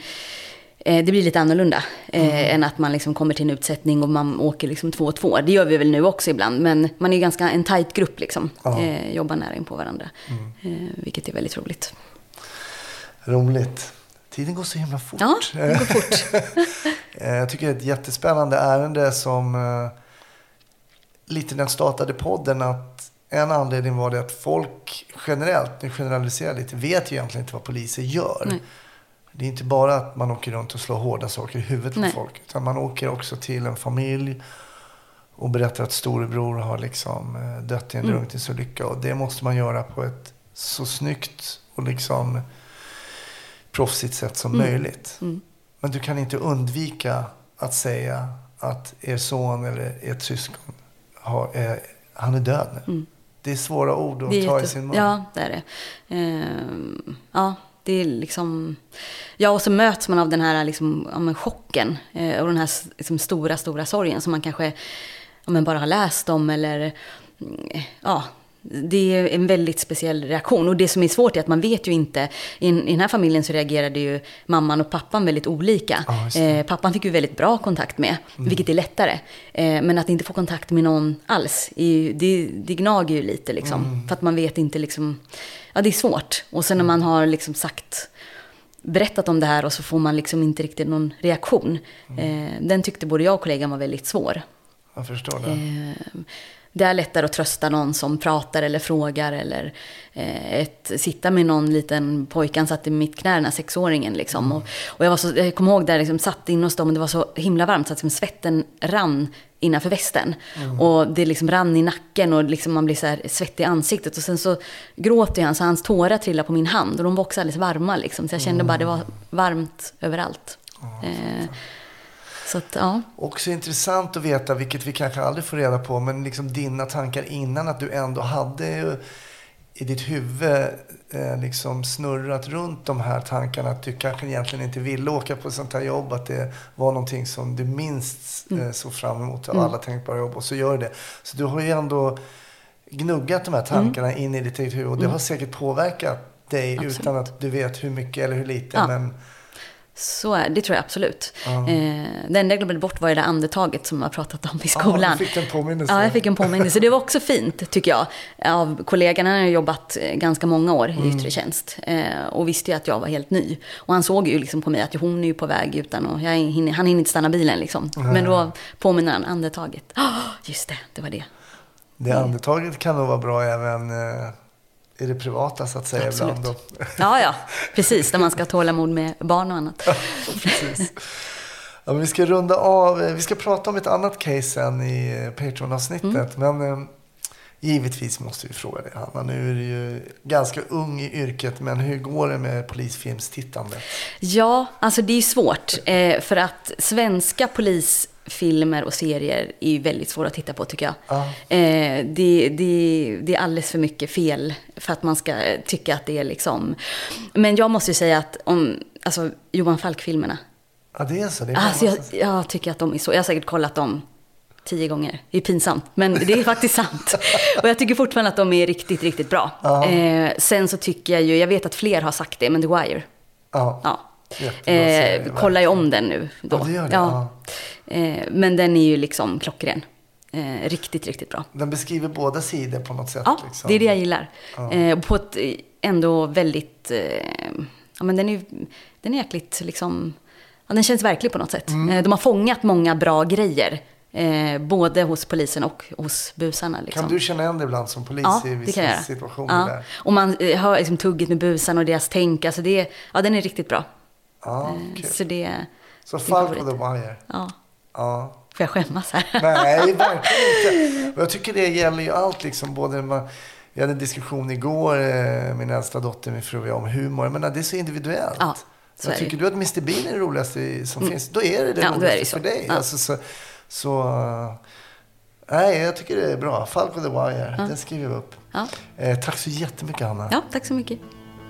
Det blir lite annorlunda eh, mm. än att man liksom kommer till en utsättning och man åker liksom två och två. Det gör vi väl nu också ibland. Men man är ganska en tajt grupp liksom. Eh, jobbar nära in på varandra. Mm. Eh, vilket är väldigt roligt. Roligt. Tiden går så himla fort. Ja, det går fort. Jag tycker det är ett jättespännande ärende som eh, lite när jag startade podden, att en anledning var det att folk generellt, nu generaliserar lite, vet ju egentligen inte vad poliser gör. Nej. Det är inte bara att man åker runt och slår hårda saker i huvudet på Nej. folk. Utan man åker också till en familj och berättar att storebror har liksom dött i en mm. drunkningsolycka. Och det måste man göra på ett så snyggt och liksom proffsigt sätt som mm. möjligt. Mm. Men du kan inte undvika att säga att er son eller ert syskon har, är, han är död nu. Mm. Det är svåra ord att ta jätte... i sin mun. Ja, det är det. Ehm, ja. Det är liksom, ja, och så möts man av den här liksom, ja, men chocken eh, och den här liksom, stora, stora sorgen som man kanske ja, men bara har läst om, eller ja, det är en väldigt speciell reaktion. Och det som är svårt är att man vet ju inte, i, i den här familjen så reagerade ju mamman och pappan väldigt olika. Ah, eh, pappan fick ju väldigt bra kontakt med, mm. vilket är lättare. Eh, men att inte få kontakt med någon alls, är ju, det, det gnager ju lite liksom, mm. för att man vet inte liksom, ja, det är svårt. Och sen när man har liksom sagt, berättat om det här och så får man liksom inte riktigt någon reaktion. Mm. Eh, den tyckte både jag och kollegan var väldigt svår. Jag förstår det. Eh, det är lättare att trösta någon som pratar eller frågar, eller eh, ett, sitta med någon liten pojke. Han satt i mitt knä, den här sexåringen liksom. Mm. Och, och jag, var så, jag kommer ihåg där liksom, satt in hos dem och det var så himla varmt så att liksom, svetten rann innanför västen. Mm. Och det liksom rann i nacken och liksom man blir så här svettig i ansiktet. Och sen så gråter han så hans tårar trillade på min hand. Och de var också alldeles varma liksom. Så jag kände mm. bara det var varmt överallt. Mm. Eh, så att, ja. Också intressant att veta, vilket vi kanske aldrig får reda på, men liksom dina tankar innan, att du ändå hade i ditt huvud eh, liksom snurrat runt de här tankarna, att du kanske egentligen inte ville åka på sånt här jobb, att det var någonting som du minst eh, såg fram emot av mm. alla tänkbara jobb, och så gör det. Så du har ju ändå gnuggat de här tankarna mm. in i ditt eget huvud, och det mm. har säkert påverkat dig. Absolut. Utan att du vet hur mycket eller hur lite, ja. men... Så är det, tror jag absolut. Mm. Eh, den där jag glömde bort var det där andetaget som jag pratat om i skolan. Ja, du fick en påminnelse. Ja, jag fick en påminnelse. Det var också fint, tycker jag. Av kollegorna. Han har jobbat ganska många år i mm. yttre tjänst. Eh, och visste ju att jag var helt ny. Och han såg ju liksom på mig att hon är ju på väg utan. Och jag hinner, han hinner inte stanna bilen liksom. Mm. Men då påminner han andetaget. Oh, just det, det var det. Det andetaget kan nog vara bra även... Eh... i det privata så att säga. Absolut. Ibland då. Ja, ja, precis. Där man ska tåla mod med barn och annat. Precis. Ja, men vi ska runda av. Vi ska prata om ett annat case sen i Patreon-avsnittet. Mm. Men eh, givetvis måste vi fråga dig, Hanna. Nu är du ju ganska ung i yrket, men hur går det med polisfilmstittande? Ja, alltså det är svårt. Eh, för att svenska polisfilmer och serier är ju väldigt svåra att titta på, tycker jag. Ah. Eh, det, det, det är alldeles för mycket fel för att man ska tycka att det är liksom... Men jag måste ju säga att om alltså, Johan Falk-filmerna. Ja, det är så. Det är alltså, jag, jag tycker att de är så... Jag har säkert kollat dem tio gånger. Det är pinsamt, men det är faktiskt sant. Och jag tycker fortfarande att de är riktigt, riktigt bra. Ja. Eh, sen så tycker jag ju... Jag vet att fler har sagt det, men The Wire. Ja. ja. Eh, kollar jag om den nu då. Ja, det gör det. Ja. Ja. Eh, men den är ju liksom klockren. Eh, riktigt, riktigt bra. Den beskriver båda sidor på något sätt. Ja, liksom. Det är det jag gillar. Ja. Eh, på ett ändå väldigt... Eh, ja, men den är ju... Den är jäkligt liksom... Ja, den känns verklig på något sätt. Mm. De har fångat många bra grejer. Eh, både hos polisen och hos busarna. Liksom. Kan du känna igen det ibland som polis ja, i vissa situationer? Ja. Där? Och man eh, hör liksom tugget med busarna och deras tänk. Alltså det, ja, den är riktigt bra. Ja, eh, så det Så Falk och The Wire. Ja. ja. Får jag skämmas här? Nej, verkligen inte. Och jag tycker det gäller ju allt. Liksom, både man, jag hade en diskussion igår, eh, min äldsta dotter, min fru, om humor. Men det är så individuellt. Ja. Jag tycker du att mister Bean är det roligaste som mm. finns, då är det det ja, roligaste det för dig. Ja. Alltså, så, så nej, jag tycker det är bra. Falk och The Wire, ja. Den skriver vi upp. Ja. Eh, tack så jättemycket, Hanna. Ja, tack så mycket.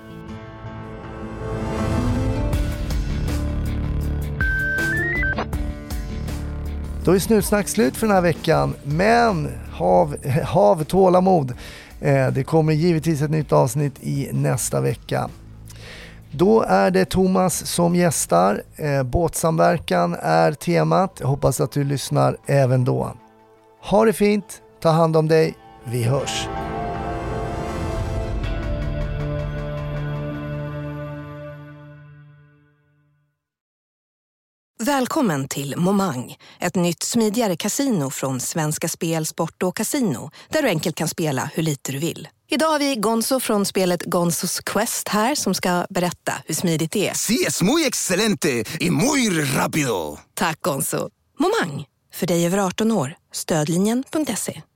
Då är Snutsnack slut för den här veckan, men hav, hav tålamod. Eh, det kommer givetvis ett nytt avsnitt i nästa vecka. Då är det Thomas som gästar. Eh, båtsamverkan är temat. Jag hoppas att du lyssnar även då. Ha det fint. Ta hand om dig. Vi hörs. Välkommen till Momang, ett nytt smidigare kasino från Svenska Spel, Sport och Casino, där du enkelt kan spela hur lite du vill. Idag har vi Gonzo från spelet Gonzos Quest här som ska berätta hur smidigt det är. Sí, es muy excelente y muy rápido. Tack Gonzo. Momang, för dig över arton år. Stödlinjen punkt se.